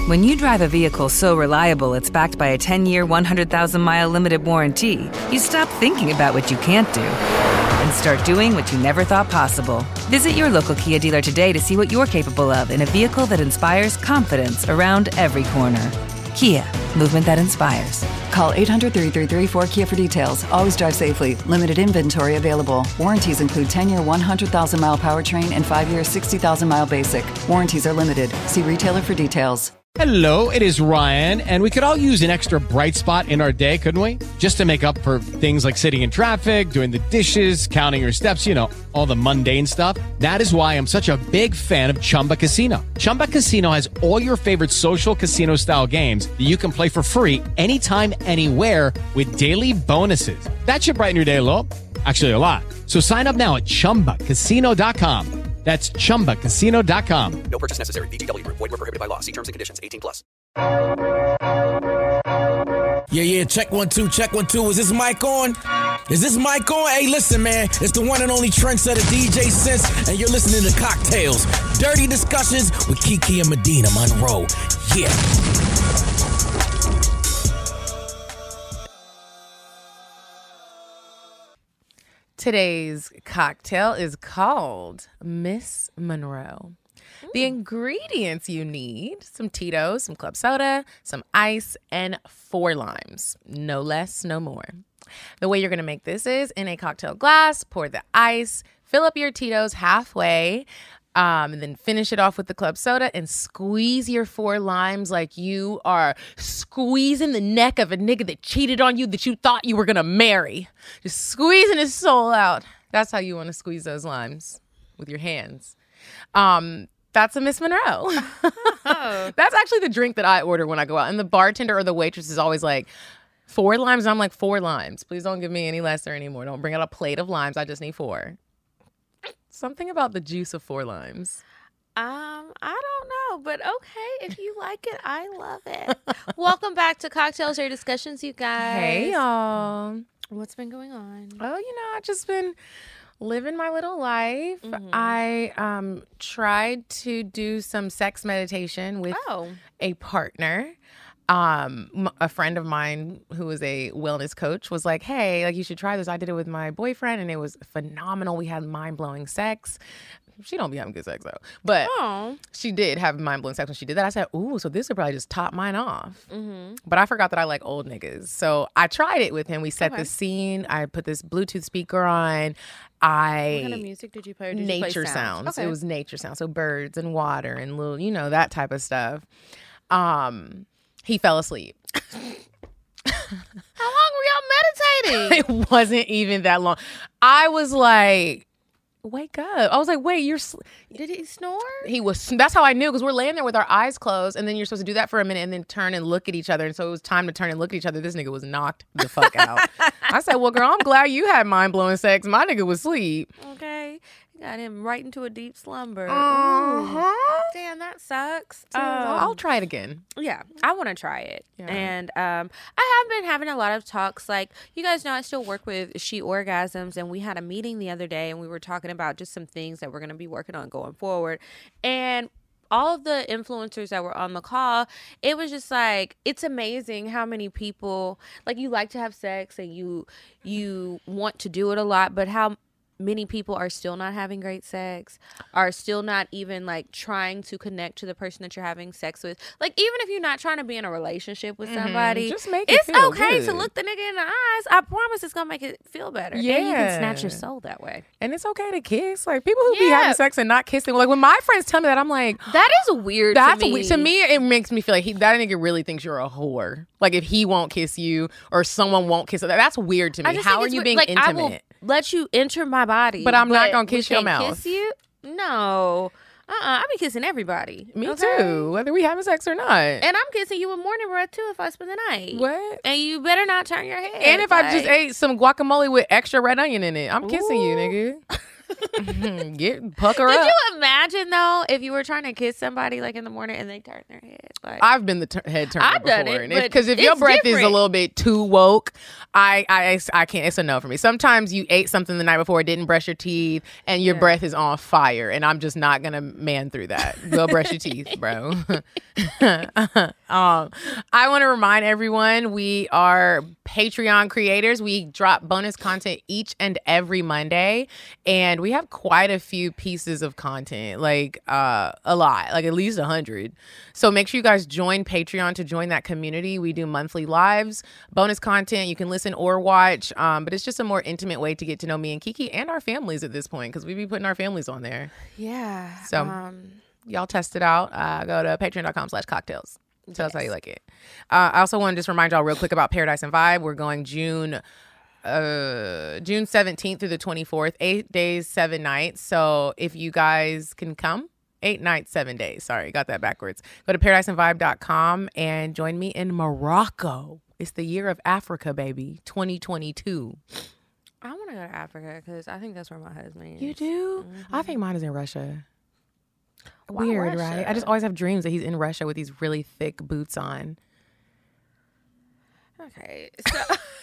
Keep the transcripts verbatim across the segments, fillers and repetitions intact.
When you drive a vehicle so reliable it's backed by a ten-year, one hundred thousand mile limited warranty, you stop thinking about what you can't do and start doing what you never thought possible. Visit your local Kia dealer today to see what you're capable of in a vehicle that inspires confidence around every corner. Kia, movement that inspires. Call eight hundred, three three three, four K I A for details. Always drive safely. Limited inventory available. Warranties include ten-year, one hundred thousand mile powertrain and five-year, sixty thousand mile basic. Warranties are limited. See retailer for details. Hello, it is Ryan, and we could all use an extra bright spot in our day, couldn't we? Just to make up for things like sitting in traffic, doing the dishes, counting your steps, you know, all the mundane stuff. That is why I'm such a big fan of Chumba Casino. Chumba Casino has all your favorite social casino-style games that you can play for free anytime, anywhere with daily bonuses. That should brighten your day a little. Actually, a lot. So sign up now at chumba casino dot com. That's chumba casino dot com. No purchase necessary. V G W. Void where prohibited by law. See terms and conditions. eighteen plus. Yeah, yeah. Check one, two. Check one, two. Is this mic on? Is this mic on? Hey, listen, man. It's the one and only trendsetter D J Sense, and you're listening to Cocktails. Dirty discussions with Kiki and Medina Monroe. Yeah. Today's cocktail is called Miss Monroe. Ooh. The ingredients you need: some Tito's, some club soda, some ice, and four limes. No less, no more. The way you're going to make this is in a cocktail glass, pour the ice, fill up your Tito's halfway, Um, and then finish it off with the club soda and squeeze your four limes like you are squeezing the neck of a nigga that cheated on you that you thought you were going to marry. Just squeezing his soul out. That's how you want to squeeze those limes, with your hands. Um, that's a Miss Monroe. Oh. That's actually the drink that I order when I go out. And the bartender or the waitress is always like, four limes? And I'm like, four limes. Please don't give me any less or any more. Don't bring out a plate of limes. I just need four. Something about the juice of four limes. Um, I don't know, but okay. If you like it, I love it. Welcome back to Cocktails or Discussions, you guys. Hey, y'all. What's been going on? Oh, you know, I've just been living my little life. Mm-hmm. I um tried to do some sex meditation with oh. a partner. Um, a friend of mine who is a wellness coach was like, hey, like you should try this. I did it with my boyfriend and it was phenomenal. We had mind-blowing sex. She don't be having good sex though, but oh. she did have mind-blowing sex when she did that. I said, ooh, so this would probably just top mine off. Mm-hmm. But I forgot that I like old niggas. So I tried it with him. We set okay. the scene. I put this Bluetooth speaker on. I What kind of music did you play? Or did nature you play sounds. sounds? Okay. It was nature sounds. So birds and water and little, you know, that type of stuff. Um, He fell asleep. How long were y'all meditating? It wasn't even that long. I was like, wake up. I was like, wait, you're... Sl-. Did he snore? He was... That's how I knew, because we're laying there with our eyes closed, and then you're supposed to do that for a minute and then turn and look at each other. And so it was time to turn and look at each other. This nigga was knocked the fuck out. I said, well, girl, I'm glad you had mind-blowing sex. My nigga was asleep. Okay. Got him right into a deep slumber. Uh-huh. Damn, that sucks. So Um, I'll try it again. Yeah, I want to try it. Yeah. And um, I have been having a lot of talks. Like, you guys know I still work with She Orgasms, and we had a meeting the other day, and we were talking about just some things that we're going to be working on going forward. And all of the influencers that were on the call, it was just like, it's amazing how many people, like, you like to have sex and you you want to do it a lot, but how many people are still not having great sex, are still not even like trying to connect to the person that you're having sex with. Like, even if you're not trying to be in a relationship with somebody, mm-hmm. Just make it it's feel okay good. to look the nigga in the eyes. I promise it's gonna make it feel better. Yeah. And you can snatch your soul that way. And it's okay to kiss. Like, people who be Yeah. having sex and not kissing. Like, when my friends tell me that, I'm like, That is weird that's to me. weird. To me, it makes me feel like he, that nigga really thinks you're a whore. Like, if he won't kiss you or someone won't kiss you, that's weird to I me. just How think are it's you weird. being like, intimate? I will let you enter my body, But I'm not gonna kiss we your can't mouth. Kiss you? No. Uh-uh. I be kissing everybody. Me okay? too, whether we having sex or not. And I'm kissing you with morning breath too if I spend the night. What? And you better not turn your head. And if like, I just ate some guacamole with extra red onion in it, I'm kissing you, Ooh. nigga. Get pucker Could up. you imagine though if you were trying to kiss somebody like in the morning and they turn their head? Like I've been the t- head turner I've before. done it, Because if, but if your it's breath is a different. little bit too woke, I, I I can't. It's a no for me. Sometimes you ate something the night before, didn't brush your teeth, and your Yeah. breath is on fire, and I'm just not gonna man through that. Go brush your teeth, bro. um, I want to remind everyone we are Patreon creators. We drop bonus content each and every Monday, and we have quite a few pieces of content, like uh, a lot, like at least a hundred. So make sure you guys join Patreon to join that community. We do monthly lives, bonus content. You can listen or watch, um, but it's just a more intimate way to get to know me and Kiki and our families at this point, because we be putting our families on there. yeah. So um, y'all test it out. Uh, go to patreon.com slash cocktails. Tell us how you like it. Uh, I also want to just remind y'all real quick about Paradise and Vibe. We're going June uh, June seventeenth through the twenty-fourth, eight days, seven nights. So if you guys can come, eight nights, seven days. Sorry, got that backwards. Go to paradise and vibe dot com and join me in Morocco. It's the year of Africa, baby, twenty twenty-two. I want to go to Africa because I think that's where my husband is. You do? I think mine is in Russia. Why Weird, right? Russia? I just always have dreams that he's in Russia with these really thick boots on. Okay, so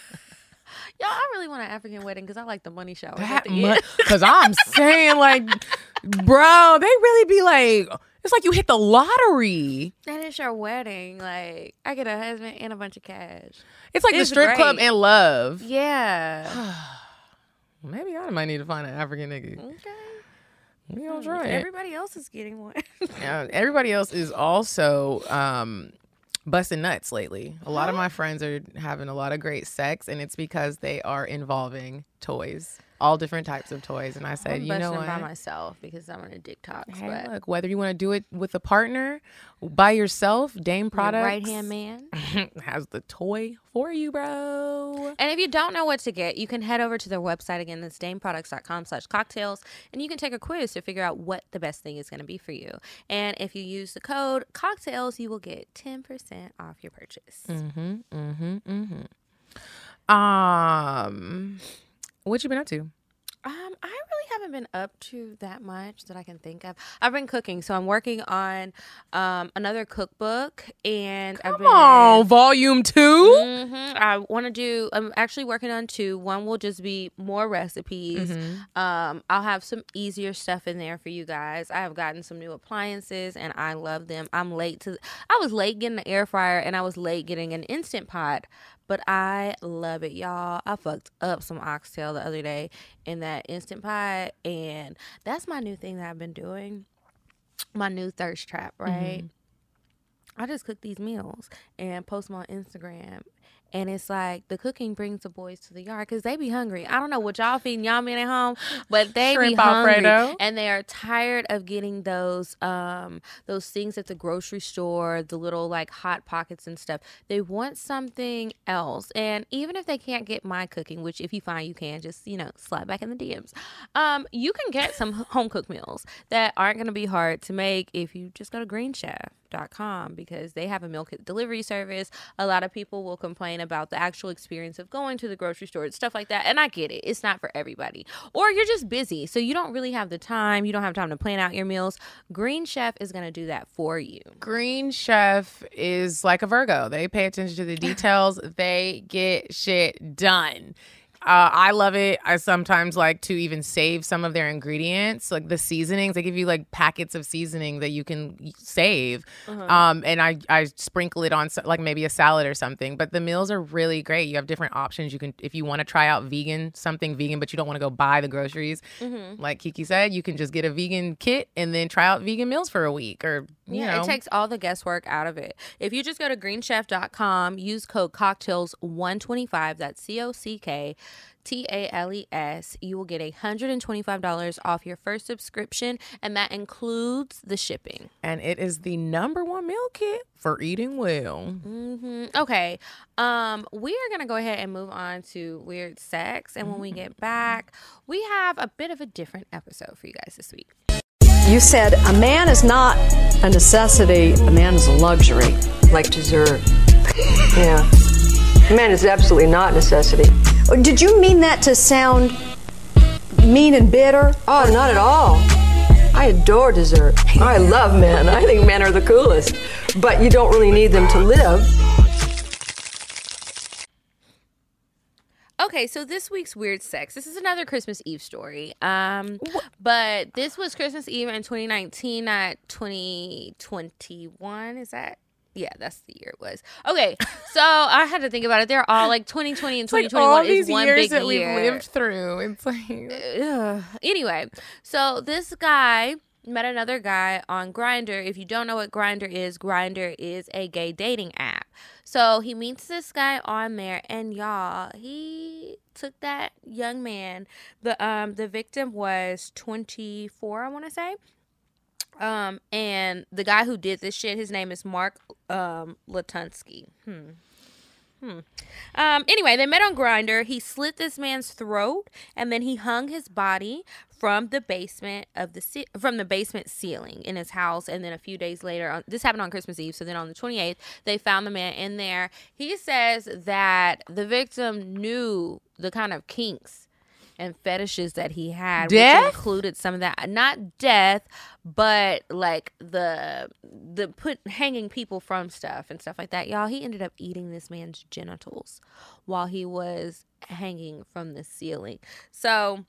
y'all, I really want an African wedding because I like the money shower. That much, because I'm saying, like, bro, they really be like, it's like you hit the lottery. And it's your wedding. Like, I get a husband and a bunch of cash. It's like It's the strip club great. and love. Yeah. Maybe I might need to find an African nigga. Okay. We gonna try it. Everybody else is getting one. Yeah, everybody else is also um, busting nuts lately. A lot of my friends are having a lot of great sex, and it's because they are involving toys, all different types of toys. And I said, I'm you know busting what? by myself because I'm on a dick talk. Hey, But look, whether you want to do it with a partner, by yourself, Dame Products right hand man. has the toy for you, bro. And if you don't know what to get, you can head over to their website again. That's dameproducts.com slash cocktails. And you can take a quiz to figure out what the best thing is going to be for you. And if you use the code cocktails, you will get ten percent off your purchase. Mm-hmm, mm-hmm, mm-hmm. Um, what you been up to? Um, I really haven't been up to that much that I can think of. I've been cooking, so I'm working on um another cookbook, and I've Come been on, volume two. Mhm. I want to do. I'm actually working on two. One will just be more recipes. Mm-hmm. Um, I'll have some easier stuff in there for you guys. I have gotten some new appliances, and I love them. I'm late to. I was late getting an air fryer, and I was late getting an Instant Pot. But I love it, y'all. I fucked up some oxtail the other day in that Instant Pot, and that's my new thing that I've been doing. My new thirst trap, right? I just cook these meals and post them on Instagram. And it's like the cooking brings the boys to the yard because they be hungry. I don't know what y'all feeding y'all men at home, but they Shrimp be hungry. Alfredo. And they are tired of getting those um those things at the grocery store, the little like Hot Pockets and stuff. They want something else. And even if they can't get my cooking, which if you find you can, just, you know, slide back in the D Ms. Um, you can get some home cooked meals that aren't going to be hard to make if you just go to Green Chef dot com because they have a meal kit delivery service. A lot of people will complain about the actual experience of going to the grocery store and stuff like that, and I get it. It's not for everybody, or you're just busy, so you don't really have the time. You don't have time to plan out your meals. Green Chef is going to do that for you. Green Chef is like a Virgo. They pay attention to the details. They get shit done. Uh, I love it. I sometimes like to even save some of their ingredients, like the seasonings. They give you like packets of seasoning that you can save, uh-huh. um, and I, I sprinkle it on like maybe a salad or something. But the meals are really great. You have different options. You can, if you want to try out vegan, something vegan, but you don't want to go buy the groceries. Mm-hmm. Like Kiki said, you can just get a vegan kit and then try out vegan meals for a week, or you yeah, know. It takes all the guesswork out of it. If you just go to green chef dot com, use code cocktails one twenty-five. That's C O C K. T A L E S, you will get one hundred twenty-five dollars off your first subscription, and that includes the shipping. And it is the number one meal kit for eating well. Mm-hmm. Okay, um, we are going to go ahead and move on to weird sex, and when we get back, we have a bit of a different episode for you guys this week. You said a man is not a necessity, a man is a luxury. Like dessert. Yeah. A man is absolutely not a necessity. Did you mean that to sound mean and bitter? Oh, not at all. I adore dessert. I love men. I think men are the coolest. But you don't really need them to live. Okay, so this week's weird sex. This is another Christmas Eve story. Um, but this was Christmas Eve in twenty nineteen, not twenty twenty-one. Is that? Yeah, that's the year it was. Okay, so I had to think about it. They're all like twenty twenty and twenty twenty-one like all is these one years big that year. we've lived through. It's like Ugh. Anyway, so this guy met another guy on Grindr. If you don't know what Grindr is, Grindr is a gay dating app. So he meets this guy on there, and y'all, he took that young man. The um the victim was twenty-four, I want to say. Um, and the guy who did this shit, his name is Mark um Latunsky. Hmm. Hmm. Um, anyway, they met on Grindr. He slit this man's throat, and then he hung his body from the basement of the ce- from the basement ceiling in his house. And then a few days later, on, this happened on Christmas Eve. So then on the twenty-eighth, they found the man in there. He says that the victim knew the kind of kinks and fetishes that he had, Death? which included some of that, not death, but like the the put hanging people from stuff and stuff like that. Y'all, he ended up eating this man's genitals while he was hanging from the ceiling. So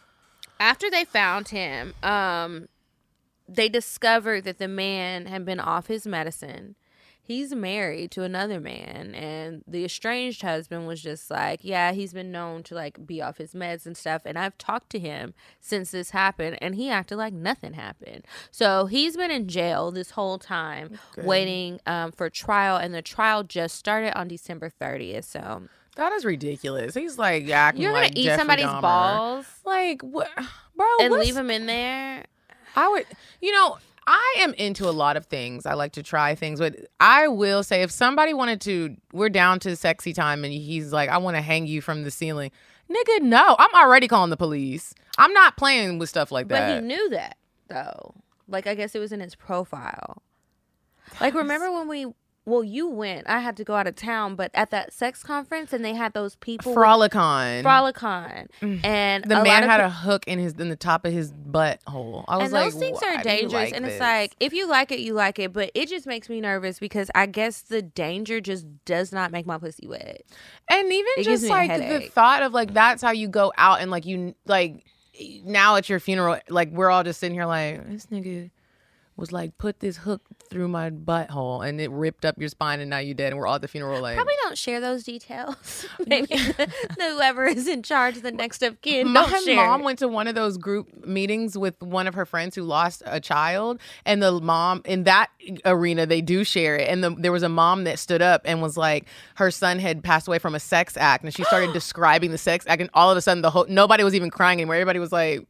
after they found him, um, they discovered that the man had been off his medicine. He's married to another man, and the estranged husband was just like, yeah, he's been known to like be off his meds and stuff. And I've talked to him since this happened, and he acted like nothing happened. So he's been in jail this whole time, okay. waiting um, for trial, and the trial just started on December thirtieth. So that is ridiculous. He's like acting you're gonna like eat Jeffrey somebody's Dahmer. balls, like what, bro? And what's... leave him in there. I would, you know. I am into a lot of things. I like to try things, but I will say if somebody wanted to, we're down to sexy time and he's like, I want to hang you from the ceiling. Nigga, no. I'm already calling the police. I'm not playing with stuff like that. But he knew that, though. Like, I guess it was in his profile. Like, remember when we... Well, you went. I had to go out of town, but at that sex conference, and they had those people. Frolicon. Frolicon. And the a man lot had of a hook in his in the top of his butthole. I was and like, those things why are do you dangerous. like and this? It's like, if you like it, you like it. But it just makes me nervous because I guess the danger just does not make my pussy wet. And even it just like the thought of like, that's how you go out and like you, like now at your funeral, like we're all just sitting here like, this nigga was like, put this hook through my butthole and it ripped up your spine and now you're dead and we're all at the funeral like. Probably don't share those details. Maybe whoever is in charge, the next of kin, my don't share mom it. went to one of those group meetings with one of her friends who lost a child, and the mom in that arena, they do share it. And the, there was a mom that stood up and was like, her son had passed away from a sex act, and she started describing the sex act, and all of a sudden the whole nobody was even crying anymore. Everybody was like,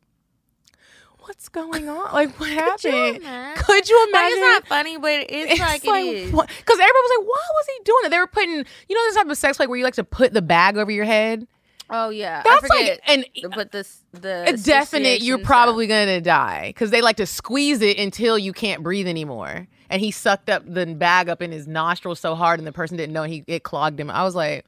what's going on? Like, what happened? Could you imagine? Could you imagine? Like, it's not funny, but it's, it's like, like it is. Because everybody was like, why was he doing it? They were putting, you know, this type of sex play where you like to put the bag over your head? Oh, yeah. That's I forget. like, and but the, the it's definite you're probably stuff. going to die because they like to squeeze it until you can't breathe anymore. And he sucked up the bag up in his nostrils so hard and the person didn't know, he it clogged him. I was like,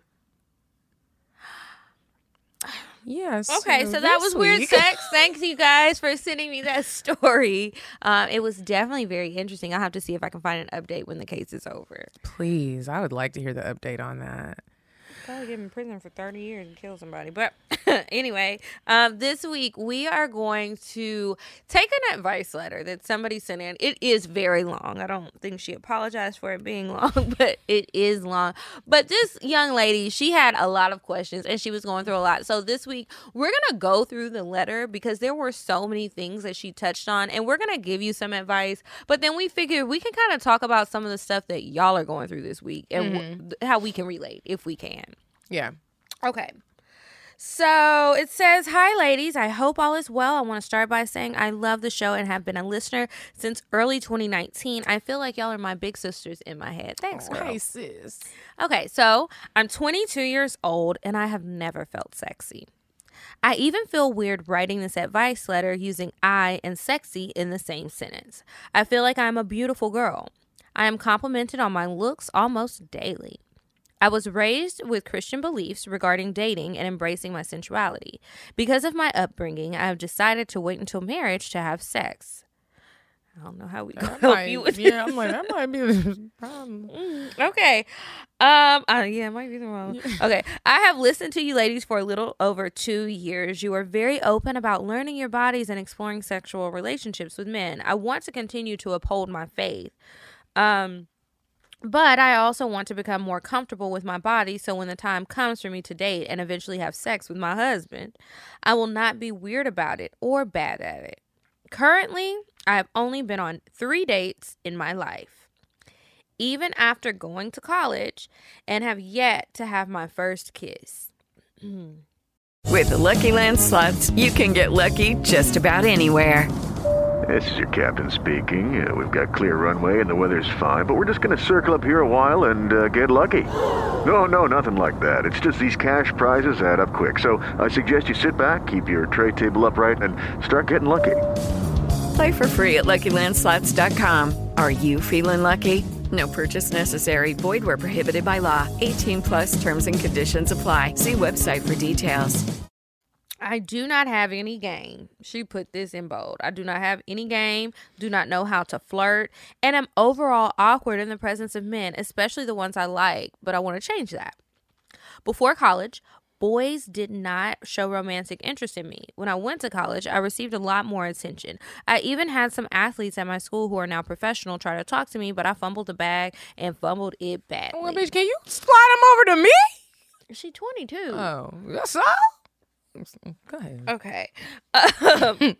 yes. Okay, so that was weird sex. Thanks, you guys, for sending me that story. Um, it was definitely very interesting. I'll have to see if I can find an update when the case is over. Please, I would like to hear the update on that. Probably get in prison for thirty years and kill somebody. But anyway, um, this week we are going to take an advice letter that somebody sent in. It is very long. I don't think she apologized for it being long, but it is long. But this young lady, she had a lot of questions and she was going through a lot. So this week we're going to go through the letter because there were so many things that she touched on, and we're going to give you some advice. But then we figured we can kind of talk about some of the stuff that y'all are going through this week and mm-hmm. w- how we can relate if we can. Yeah. Okay. So it says, hi, ladies. I hope all is well. I want to start by saying I love the show and have been a listener since early twenty nineteen. I feel like y'all are my big sisters in my head. Thanks, girl. Hi, sis. Okay, so I'm twenty-two years old and I have never felt sexy. I even feel weird writing this advice letter using I and sexy in the same sentence. I feel like I'm a beautiful girl. I am complimented on my looks almost daily. I was raised with Christian beliefs regarding dating and embracing my sensuality. Because of my upbringing, I have decided to wait until marriage to have sex. I don't know how we can help might, you with yeah, I'm like, that might be the problem. Mm, okay. Um. Uh, yeah, it might be the wrong. Okay. I have listened to you ladies for a little over two years. You are very open about learning your bodies and exploring sexual relationships with men. I want to continue to uphold my faith. Um. But I also want to become more comfortable with my body so when the time comes for me to date and eventually have sex with my husband, I will not be weird about it or bad at it. Currently, I have only been on three dates in my life, even after going to college, and have yet to have my first kiss. Mm. With the Lucky Land Slots, you can get lucky just about anywhere. This is your captain speaking. Uh, we've got clear runway and the weather's fine, but we're just going to circle up here a while and uh, get lucky. No, no, nothing like that. It's just these cash prizes add up quick. So I suggest you sit back, keep your tray table upright, and start getting lucky. Play for free at Lucky Land Slots dot com. Are you feeling lucky? No purchase necessary. Void where prohibited by law. eighteen plus terms and conditions apply. See website for details. I do not have any game. She put this in bold. I do not have any game, do not know how to flirt, and I'm overall awkward in the presence of men, especially the ones I like, but I want to change that. Before college, boys did not show romantic interest in me. When I went to college, I received a lot more attention. I even had some athletes at my school who are now professional try to talk to me, but I fumbled the bag and fumbled it badly. Well, bitch, can you slide them over to me? She twenty-two. Oh, that's all? Go ahead. Okay. Um,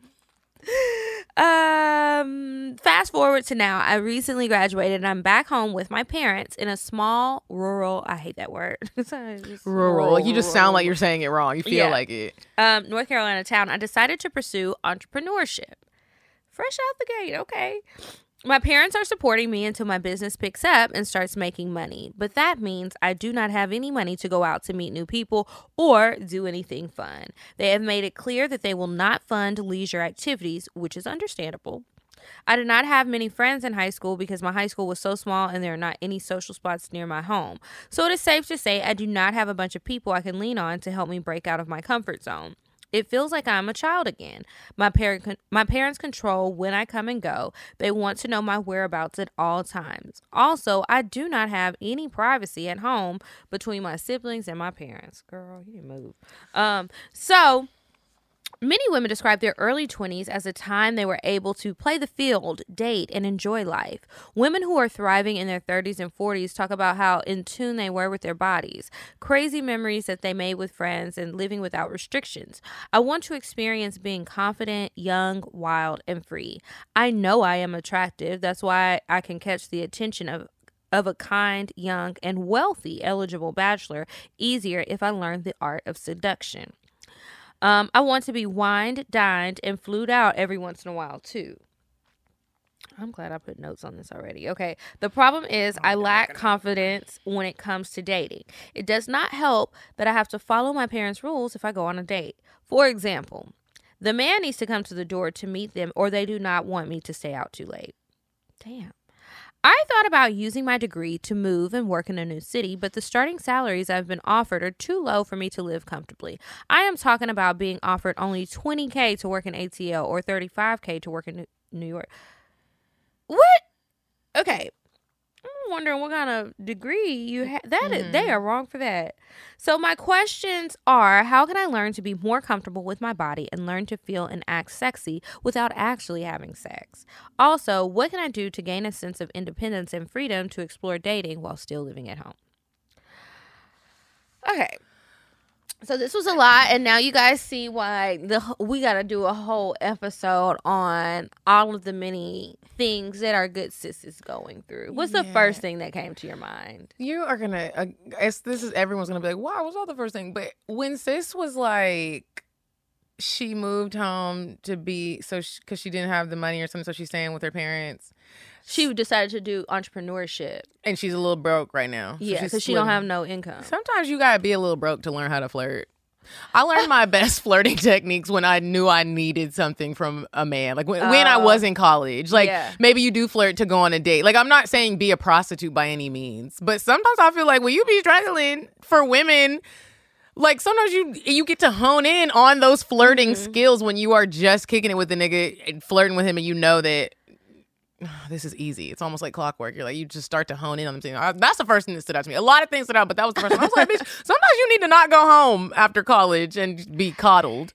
um, fast forward to now. I recently graduated and I'm back home with my parents in a small rural, I hate that word. rural. rural. Like you just sound like you're saying it wrong. You feel yeah. like it. Um, North Carolina town. I decided to pursue entrepreneurship. Fresh out the gate. Okay. My parents are supporting me until my business picks up and starts making money. But that means I do not have any money to go out to meet new people or do anything fun. They have made it clear that they will not fund leisure activities, which is understandable. I did not have many friends in high school because my high school was so small and there are not any social spots near my home. So it is safe to say I do not have a bunch of people I can lean on to help me break out of my comfort zone. It feels like I'm a child again. My parent, my parents control when I come and go. They want to know my whereabouts at all times. Also, I do not have any privacy at home between my siblings and my parents. Girl, you didn't move. Um, so... Many women describe their early twenties as a time they were able to play the field, date, and enjoy life. Women who are thriving in their thirties and forties talk about how in tune they were with their bodies, crazy memories that they made with friends, and living without restrictions. I want to experience being confident, young, wild, and free. I know I am attractive. That's why I can catch the attention of of a kind, young, and wealthy eligible bachelor easier if I learn the art of seduction. Um, I want to be wined, dined, and flued out every once in a while, too. I'm glad I put notes on this already. Okay. The problem is I lack confidence when it comes to dating. It does not help that I have to follow my parents' rules if I go on a date. For example, the man needs to come to the door to meet them or they do not want me to stay out too late. Damn. I thought about using my degree to move and work in a new city, but the starting salaries I've been offered are too low for me to live comfortably. I am talking about being offered only twenty thousand to work in A T L or thirty-five thousand to work in New York. What? Okay. I'm wondering what kind of degree you have. That mm-hmm. is, they are wrong for that. So my questions are, how can I learn to be more comfortable with my body and learn to feel and act sexy without actually having sex? Also, what can I do to gain a sense of independence and freedom to explore dating while still living at home? Okay. So this was a lot, and now you guys see why the we got to do a whole episode on all of the many things that our good sis is going through. What's yeah. the first thing that came to your mind? You are going to, uh, this is, everyone's going to be like, wow, what's all the first thing? But when sis was like, she moved home to be, so because she, she didn't have the money or something, so she's staying with her parents. She decided to do entrepreneurship. And she's a little broke right now. So yeah, because she don't have no income. Sometimes you got to be a little broke to learn how to flirt. I learned my best flirting techniques when I knew I needed something from a man. Like when, uh, when I was in college. Like yeah. maybe you do flirt to go on a date. Like I'm not saying be a prostitute by any means. But sometimes I feel like when you be struggling for women, like sometimes you you get to hone in on those flirting mm-hmm. skills when you are just kicking it with the nigga and flirting with him and you know that oh, this is easy. It's almost like clockwork. You're like, you just start to hone in on them things. That's the first thing that stood out to me. A lot of things stood out, but that was the first one. I was like, bitch, sometimes you need to not go home after college and be coddled.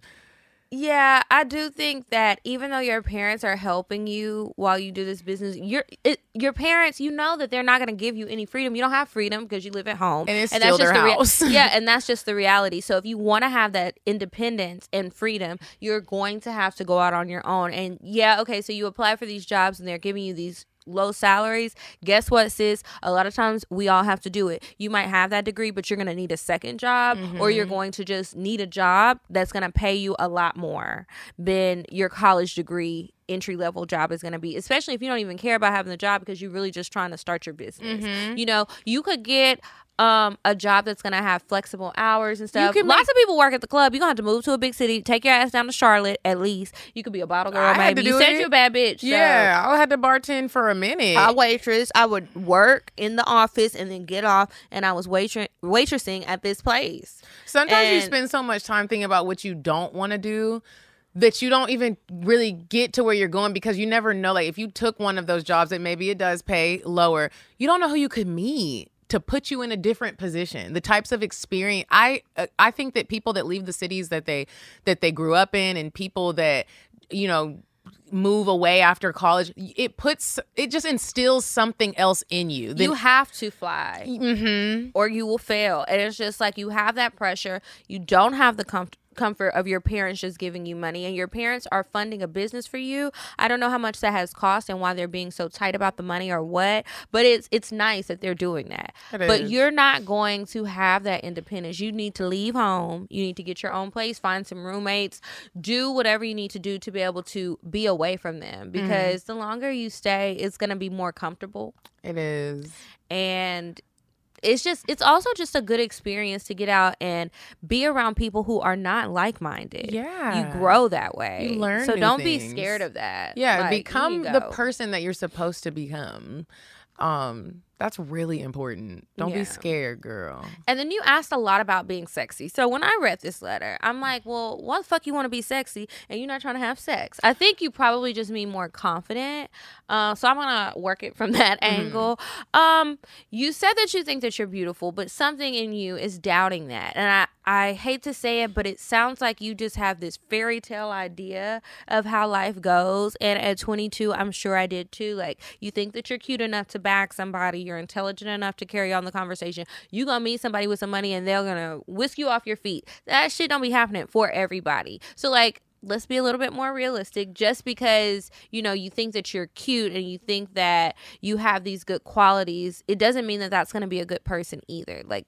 Yeah, I do think that even though your parents are helping you while you do this business, your it, your parents, you know that they're not going to give you any freedom. You don't have freedom because you live at home, and it's and still that's their just house. The rea- yeah, and that's just the reality. So if you want to have that independence and freedom, you're going to have to go out on your own. And yeah, okay, so you apply for these jobs, and they're giving you these low salaries. Guess what, sis? A lot of times we all have to do it. You might have that degree, but you're going to need a second job, mm-hmm. or you're going to just need a job that's going to pay you a lot more than your college degree entry level job is going to be, especially if you don't even care about having the job because you're really just trying to start your business. Mm-hmm. You know, you could get um, a job that's going to have flexible hours and stuff. Lots make- of people work at the club. You're going to have to move to a big city, take your ass down to Charlotte at least. You could be a bottle girl, I maybe. You said it. you're a bad bitch. Yeah, so. I had to bartend for a minute. I waitress. I would work in the office and then get off, and I was waitress waitressing at this place. Sometimes and- you spend so much time thinking about what you don't want to do that you don't even really get to where you're going because you never know. Like if you took one of those jobs that maybe it does pay lower, you don't know who you could meet to put you in a different position. The types of experience, I uh, I think that people that leave the cities that they that they grew up in, and people that, you know, move away after college, it puts it just instills something else in you. Then, you have to fly, mm-hmm. or you will fail. And it's just like you have that pressure. You don't have the comfort. comfort of your parents just giving you money, and your parents are funding a business for you. I don't know how much that has cost and why they're being so tight about the money or what, but it's it's nice that they're doing that. It but is. You're not going to have that independence. You need to leave home. You need to get your own place, find some roommates, do whatever you need to do to be able to be away from them, because mm-hmm. the longer you stay, it's going to be more comfortable. It is. And it's just, it's also just a good experience to get out and be around people who are not like-minded. Yeah. You grow that way. You learn So new don't things. be scared of that. Yeah, like, become the person that you're supposed to become. Um, that's really important. Don't yeah. be scared, girl. And then you asked a lot about being sexy. So when I read this letter, I'm like, well, why the fuck you want to be sexy and you're not trying to have sex? I think you probably just mean more confident. Uh, so I'm going to work it from that mm-hmm. angle. Um, you said that you think that you're beautiful, but something in you is doubting that. And I, I hate to say it, but it sounds like you just have this fairy tale idea of how life goes. And at twenty-two, I'm sure I did too. Like, you think that you're cute enough to back somebody, you're intelligent enough to carry on the conversation. You gonna meet somebody with some money and they're gonna whisk you off your feet. That shit don't be happening for everybody. So like, let's be a little bit more realistic. Just because, you know, you think that you're cute and you think that you have these good qualities, it doesn't mean that that's going to be a good person either. Like,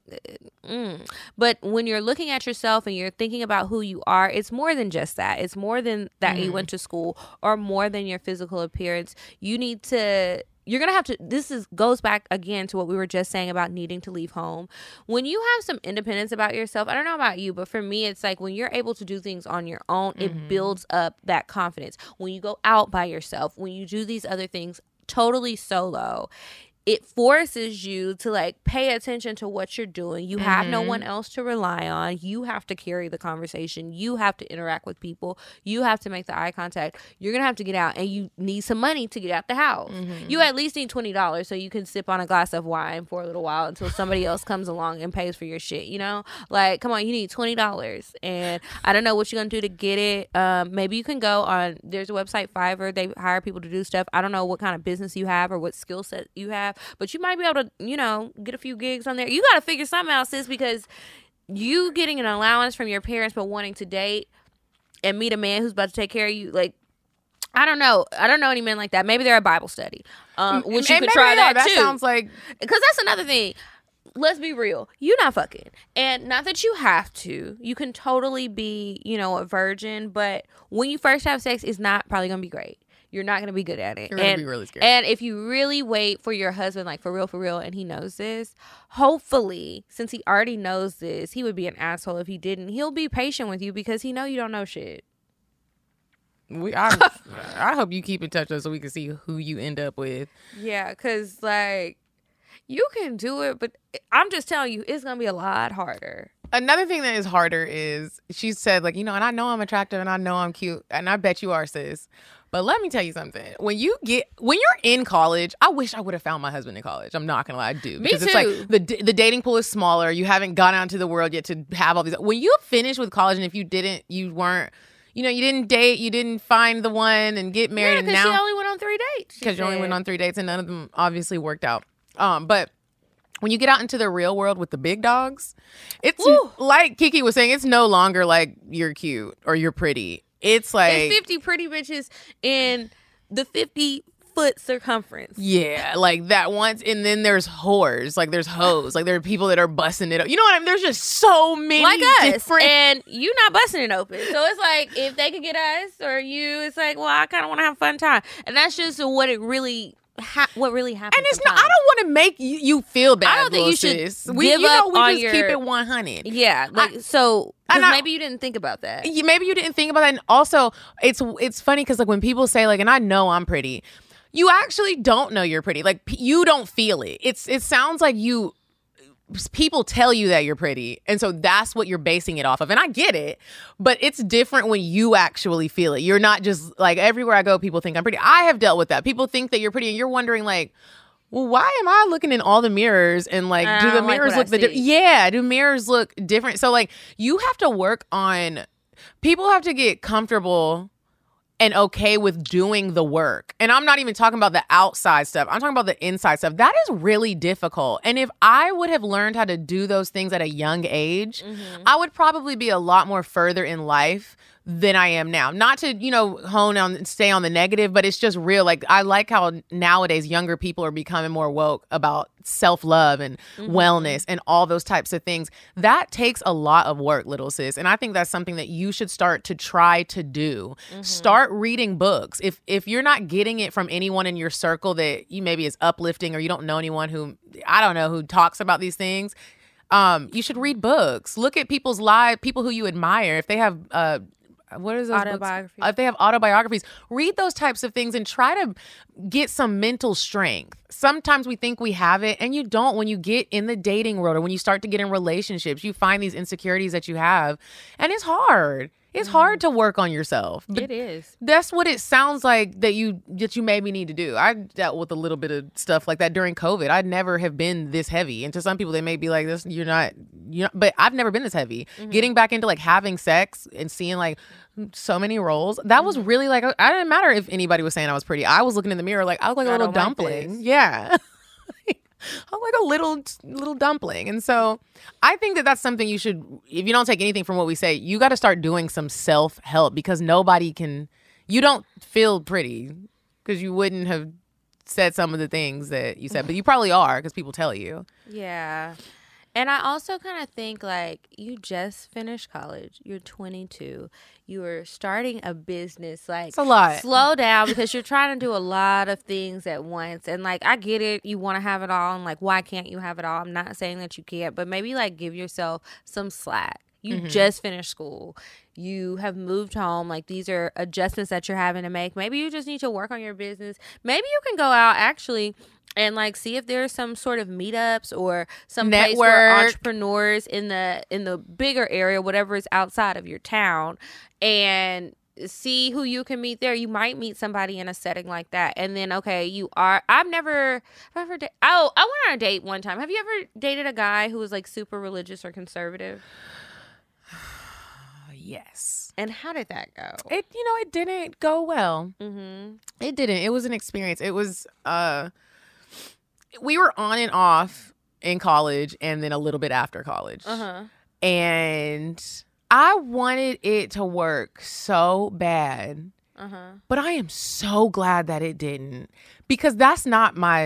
mm. But when you're looking at yourself and you're thinking about who you are, it's more than just that. It's more than that mm. you went to school, or more than your physical appearance. You need to... You're going to have to, this is goes back again to what we were just saying about needing to leave home. When you have some independence about yourself, I don't know about you, but for me, it's like when you're able to do things on your own, mm-hmm. it builds up that confidence. When you go out by yourself, when you do these other things totally solo, it forces you to like pay attention to what you're doing. You mm-hmm. have no one else to rely on. You have to carry the conversation. You have to interact with people. You have to make the eye contact. You're going to have to get out, and you need some money to get out the house. Mm-hmm. You at least need twenty dollars so you can sip on a glass of wine for a little while until somebody else comes along and pays for your shit, you know? Like, come on, you need twenty dollars. And I don't know what you're going to do to get it. Um, maybe you can go on, there's a website, Fiverr. They hire people to do stuff. I don't know what kind of business you have or what skill set you have, but you might be able to, you know, get a few gigs on there. You got to figure something out, sis, because you getting an allowance from your parents but wanting to date and meet a man who's about to take care of you, like, I don't know. I don't know any men like that. Maybe they're a Bible study, um, which you and could try that, that too. That sounds like... Because that's another thing. Let's be real. You're not fucking. And not that you have to. You can totally be, you know, a virgin. But when you first have sex, it's not probably going to be great. you're not going to be good at it. You're going and, to be really scared. And if you really wait for your husband, like for real, for real, and he knows this, hopefully, since he already knows this, he would be an asshole if he didn't. He'll be patient with you because he know you don't know shit. We, I, I hope you keep in touch with us so we can see who you end up with. Yeah, because, like, you can do it, but I'm just telling you, it's going to be a lot harder. Another thing that is harder is she said, like, you know, and I know I'm attractive and I know I'm cute, and I bet you are, sis. But let me tell you something. When you get, when you're in college, I wish I would have found my husband in college. I'm not going to lie, I do. Me because too. It's like the, the dating pool is smaller. You haven't gone out into the world yet to have all these. When you finish with college and if you didn't, you weren't, you know, you didn't date, you didn't find the one and get married. Yeah, and because now, she only went on three dates. Because you only went on three dates and none of them obviously worked out. Um, But when you get out into the real world with the big dogs, it's Woo. like Kiki was saying, it's no longer like you're cute or you're pretty. It's like It's fifty pretty bitches in the fifty foot circumference. Yeah, like that once, and then there's whores, like there's hoes, like there are people that are busting it up. You know what I mean? There's just so many Like us, different. and you not busting it open. So it's like if they could get us or you, it's like, well, I kind of want to have a fun time, and that's just what it really, ha- what really happens. And it's not. sometimes. I don't want to make you, you feel bad. I don't think you little should sis. We, give you know, up we on just your- keep it one hundred. Yeah, like I- so. and Because I- maybe you didn't think about that. You, maybe you didn't think about that, and also it's it's funny because like when people say like, and I know I'm pretty, you actually don't know you're pretty. Like p- you don't feel it. It's it sounds like you. People tell you that you're pretty, and so that's what you're basing it off of. And I get it, but it's different when you actually feel it. You're not just like everywhere I go, people think I'm pretty. I have dealt with that. People think that you're pretty, and you're wondering like, well, why am I looking in all the mirrors and like, I do the don't like mirrors what I look the di- see. yeah? Do mirrors look different? So like, you have to work on. People have to get comfortable and okay with doing the work. And I'm not even talking about the outside stuff. I'm talking about the inside stuff. That is really difficult. And if I would have learned how to do those things at a young age, mm-hmm. I would probably be a lot more further in life than I am now. Not to, you know, hone on, stay on the negative, but it's just real. Like, I like how nowadays younger people are becoming more woke about self-love and mm-hmm. wellness and all those types of things. That takes a lot of work, little sis. And I think that's something that you should start to try to do. Mm-hmm. Start reading books. If if you're not getting it from anyone in your circle that you maybe is uplifting, or you don't know anyone who, I don't know, who talks about these things, um, you should read books. Look at people's lives, people who you admire. If they have, uh, what is those autobiographies? Books? If they have autobiographies, read those types of things and try to get some mental strength. Sometimes we think we have it, and you don't. When you get in the dating world or when you start to get in relationships, you find these insecurities that you have, and it's hard. It's mm. hard to work on yourself. But it is. That's what it sounds like that you that you maybe need to do. I dealt with a little bit of stuff like that during COVID. I'd never have been this heavy. And to some people, they may be like, "This, you're not, you know." But I've never been this heavy. Mm-hmm. Getting back into like having sex and seeing like so many roles, that was really like, I didn't matter if anybody was saying I was pretty. I was looking in the mirror like I look like a I little don't like dumpling. this. Yeah. I'm like a little little dumpling. And so I think that that's something you should, if you don't take anything from what we say, you got to start doing some self-help, because nobody can, you don't feel pretty because you wouldn't have said some of the things that you said, but you probably are because people tell you. Yeah. And I also kind of think like you just finished college. You're twenty-two. You are starting a business. Like, it's a lot. Slow down because you're trying to do a lot of things at once. And like, I get it. You want to have it all. And like, why can't you have it all? I'm not saying that you can't, but maybe like give yourself some slack. You mm-hmm. just finished school. You have moved home. Like, these are adjustments that you're having to make. Maybe you just need to work on your business. Maybe you can go out actually and like see if there's some sort of meetups or some Network. place where entrepreneurs in the in the bigger area, whatever is outside of your town, and see who you can meet there. You might meet somebody in a setting like that. And then, okay, you are, I've never, I've ever, da- oh, I went on a date one time. Have you ever dated a guy who was like super religious or conservative? Yes. And how did that go? It, you know, it didn't go well. Mm-hmm. It didn't. It was an experience. It was, uh, we were on and off in college and then a little bit after college. Uh-huh. And I wanted it to work so bad. Uh-huh. But I am so glad that it didn't, because that's not my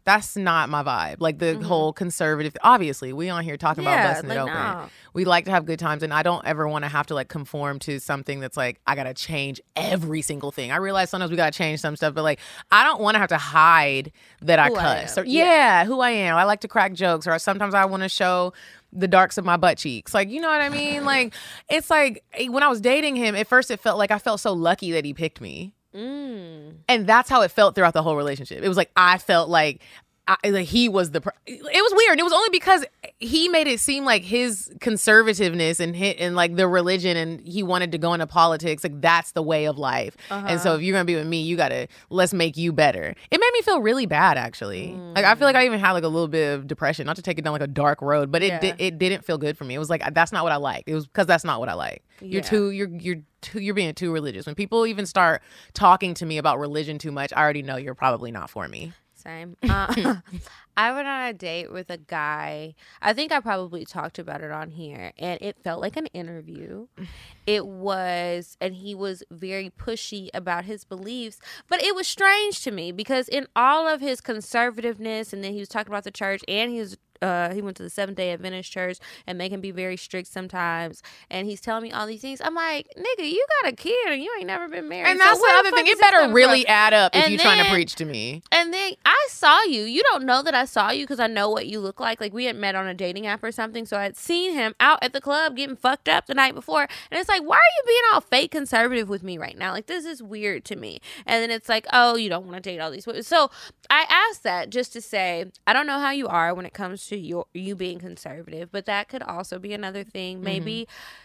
That's not my vibe. Like the Mm-hmm. whole conservative. Obviously, we on here talking Yeah, about busting like, it open. no. We like to have good times, and I don't ever want to have to like conform to something that's like I gotta change every single thing. I realize sometimes we gotta change some stuff, but like I don't want to have to hide that I Who I cuss. am. Or, yeah, who I am. I like to crack jokes, or sometimes I want to show the darks of my butt cheeks. Like, you know what I mean? Like, it's like when I was dating him, at first it felt like I felt so lucky that he picked me. Mm. And that's how it felt throughout the whole relationship. It was like I felt like, I, like he was the. Pr- it was weird. It was only because he made it seem like his conservativeness and hit and like the religion, and he wanted to go into politics. Like that's the way of life. Uh-huh. And so if you're gonna be with me, you gotta let's make you better. It made me feel really bad, actually. Mm. Like I feel like I even had like a little bit of depression. Not to take it down like a dark road, but it Yeah. di- it didn't feel good for me. It was like that's not what I liked. It was because that's not what I like. You're Yeah. too. You're you're. Too, you're being too religious. When people even start talking to me about religion too much, I already know you're probably not for me. Same. Uh, I went on a date with a guy. I think I probably talked about it on here, and it felt like an interview. It was, and he was very pushy about his beliefs, but it was strange to me because in all of his conservativeness, and then he was talking about the church, and he was Uh, he went to the Seventh-day Adventist church, and they can be very strict sometimes. And he's telling me all these things. I'm like, nigga, you got a kid and you ain't never been married. And that's so where the other fuck thing. is It this better coming really from? add up if And you're trying to then- preach to me. And then I saw you. You don't know that I saw you because I know what you look like. Like we had met on a dating app or something. So I had seen him out at the club getting fucked up the night before. And it's like, why are you being all fake conservative with me right now? Like this is weird to me. And then it's like, oh, you don't want to date all these women. So I asked that just to say, I don't know how you are when it comes to your you being conservative, but that could also be another thing. Maybe.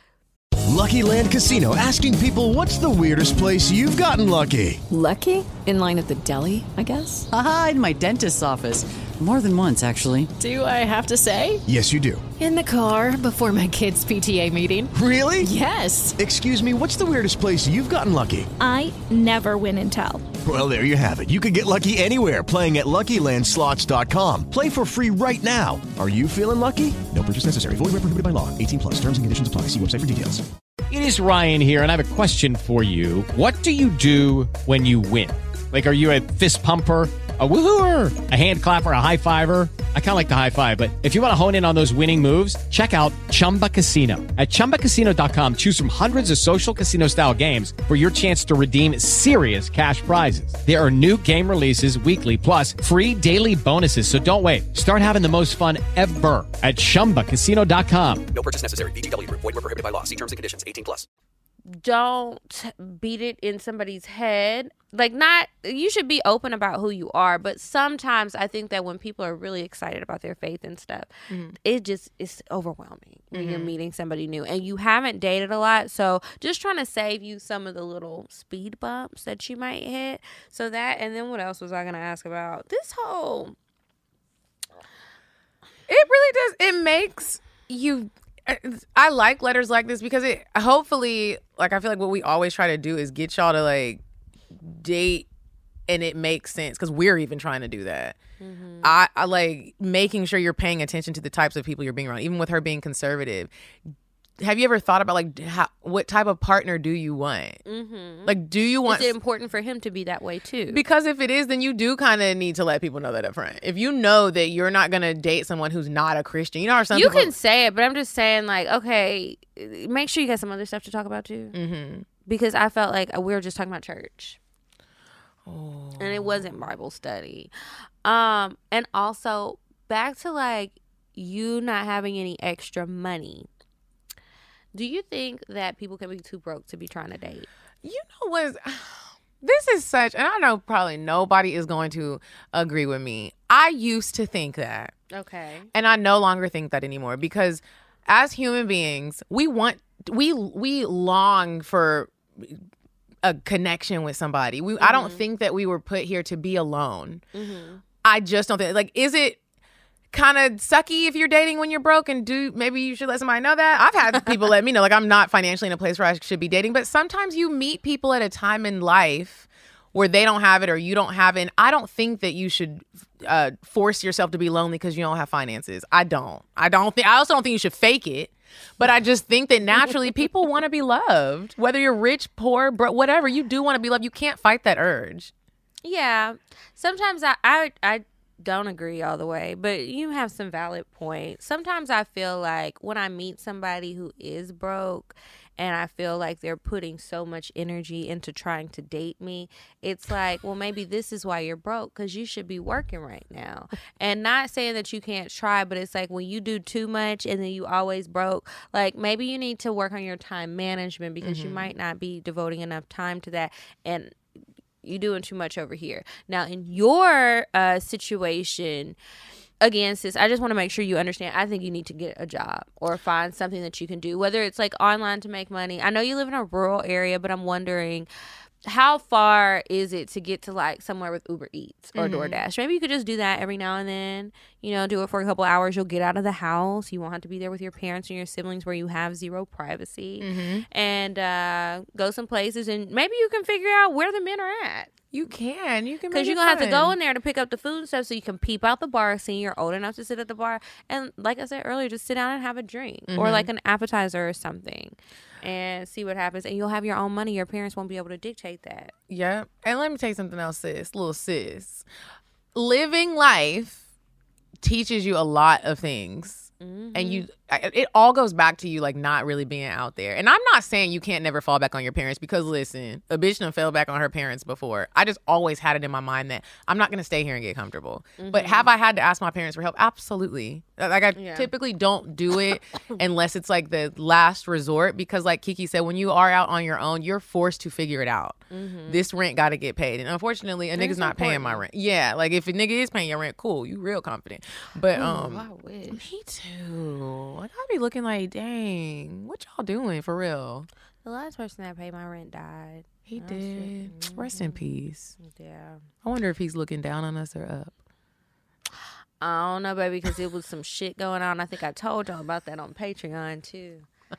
Lucky Land Casino, asking people, what's the weirdest place you've gotten lucky? Lucky? In line at the deli, I guess? Aha, in my dentist's office. More than once, actually. Do I have to say? Yes, you do. In the car before my kids' P T A meeting. Really? Yes. Excuse me, what's the weirdest place you've gotten lucky? I never win and tell. Well, there you have it. You can get lucky anywhere, playing at Lucky Land Slots dot com. Play for free right now. Are you feeling lucky? No purchase necessary. Void where prohibited by law. eighteen plus. Terms and conditions apply. See website for details. It is Ryan here, and I have a question for you. What do you do when you win? Like, are you a fist pumper, a woohooer, a hand clapper, a high fiver? I kind of like the high five, but if you want to hone in on those winning moves, check out Chumba Casino. At chumba casino dot com, choose from hundreds of social casino style games for your chance to redeem serious cash prizes. There are new game releases weekly, plus free daily bonuses. So don't wait. Start having the most fun ever at chumba casino dot com. No purchase necessary. V G W Group. Void where prohibited by law. See terms and conditions. eighteen plus. Don't beat it in somebody's head. Like, not, you should be open about who you are, but sometimes I think that when people are really excited about their faith and stuff, mm-hmm. it just is overwhelming when mm-hmm. you're meeting somebody new and you haven't dated a lot. So just trying to save you some of the little speed bumps that you might hit. So that, and then what else was I going to ask about? This whole, it really does, it makes you, I like letters like this because it hopefully, like, I feel like what we always try to do is get y'all to like date and it makes sense because we're even trying to do that. Mm-hmm. I, I like making sure you're paying attention to the types of people you're being around, even with her being conservative. Have you ever thought about like how, what type of partner do you want? Mm-hmm. Like, do you want? Is it important for him to be that way too? Because if it is, then you do kind of need to let people know that up front. If you know that you're not gonna date someone who's not a Christian, you know, or some you people, can say it, but I'm just saying, like, okay, make sure you got some other stuff to talk about too. Mm-hmm. Because I felt like we were just talking about church, oh. and it wasn't Bible study, um, and also back to like you not having any extra money. Do you think that people can be too broke to be trying to date? You know what? This is such, and I know probably nobody is going to agree with me. I used to think that. Okay. And I no longer think that anymore because as human beings, we want, we we long for a connection with somebody. We, mm-hmm. I don't think that we were put here to be alone. Mm-hmm. I just don't think, like, is it kind of sucky if you're dating when you're broke, and do maybe you should let somebody know that? I've had people let me know, like, I'm not financially in a place where I should be dating, but sometimes you meet people at a time in life where they don't have it or you don't have it. And I don't think that you should uh, force yourself to be lonely because you don't have finances. I don't. I don't think. I also don't think you should fake it. But I just think that naturally people want to be loved, whether you're rich, poor, bro, whatever. You do want to be loved. You can't fight that urge. Yeah. Sometimes I, I, I don't agree all the way, but you have some valid points. Sometimes I feel like when I meet somebody who is broke and I feel like they're putting so much energy into trying to date me, it's like, well, maybe this is why you're broke, because you should be working right now. And not saying that you can't try, but it's like when you do too much and then you always broke, like maybe you need to work on your time management, because mm-hmm. you might not be devoting enough time to that. And you're doing too much over here. Now, in your uh, situation, again, sis, I just want to make sure you understand. I think you need to get a job or find something that you can do, whether it's like online to make money. I know you live in a rural area, but I'm wondering, how far is it to get to like somewhere with Uber Eats or mm-hmm. DoorDash? Maybe you could just do that every now and then, you know, do it for a couple hours. You'll get out of the house. You won't have to be there with your parents and your siblings where you have zero privacy, mm-hmm. and uh, go some places, and maybe you can figure out where the men are at. You can. You can. Because you're going to have to go in there to pick up the food and stuff so you can peep out the bar scene. You're old enough to sit at the bar. And like I said earlier, just sit down and have a drink mm-hmm. or like an appetizer or something and see what happens. And you'll have your own money. Your parents won't be able to dictate that. Yeah. And let me tell you something else, sis. Little sis. Living life teaches you a lot of things. Mm-hmm. And you, it all goes back to you like not really being out there. And I'm not saying you can't never fall back on your parents, because listen, a bitch done fell back on her parents before. I just always had it in my mind that I'm not going to stay here and get comfortable. Mm-hmm. But have I had to ask my parents for help? Absolutely. Like I yeah. typically don't do it unless it's like the last resort, because like Kiki said, when you are out on your own, you're forced to figure it out. Mm-hmm. This rent got to get paid. And unfortunately, a nigga's not important. paying my rent. Yeah. Like if a nigga is paying your rent, cool. You real confident. But Ooh, um, I wish. Me too. Like I be looking like, dang, what y'all doing for real? The last person that paid my rent died. He That's did. Mm-hmm. Rest in peace. Yeah. I wonder if he's looking down on us or up. I don't know, baby, because it was some shit going on. I think I told y'all about that on Patreon too.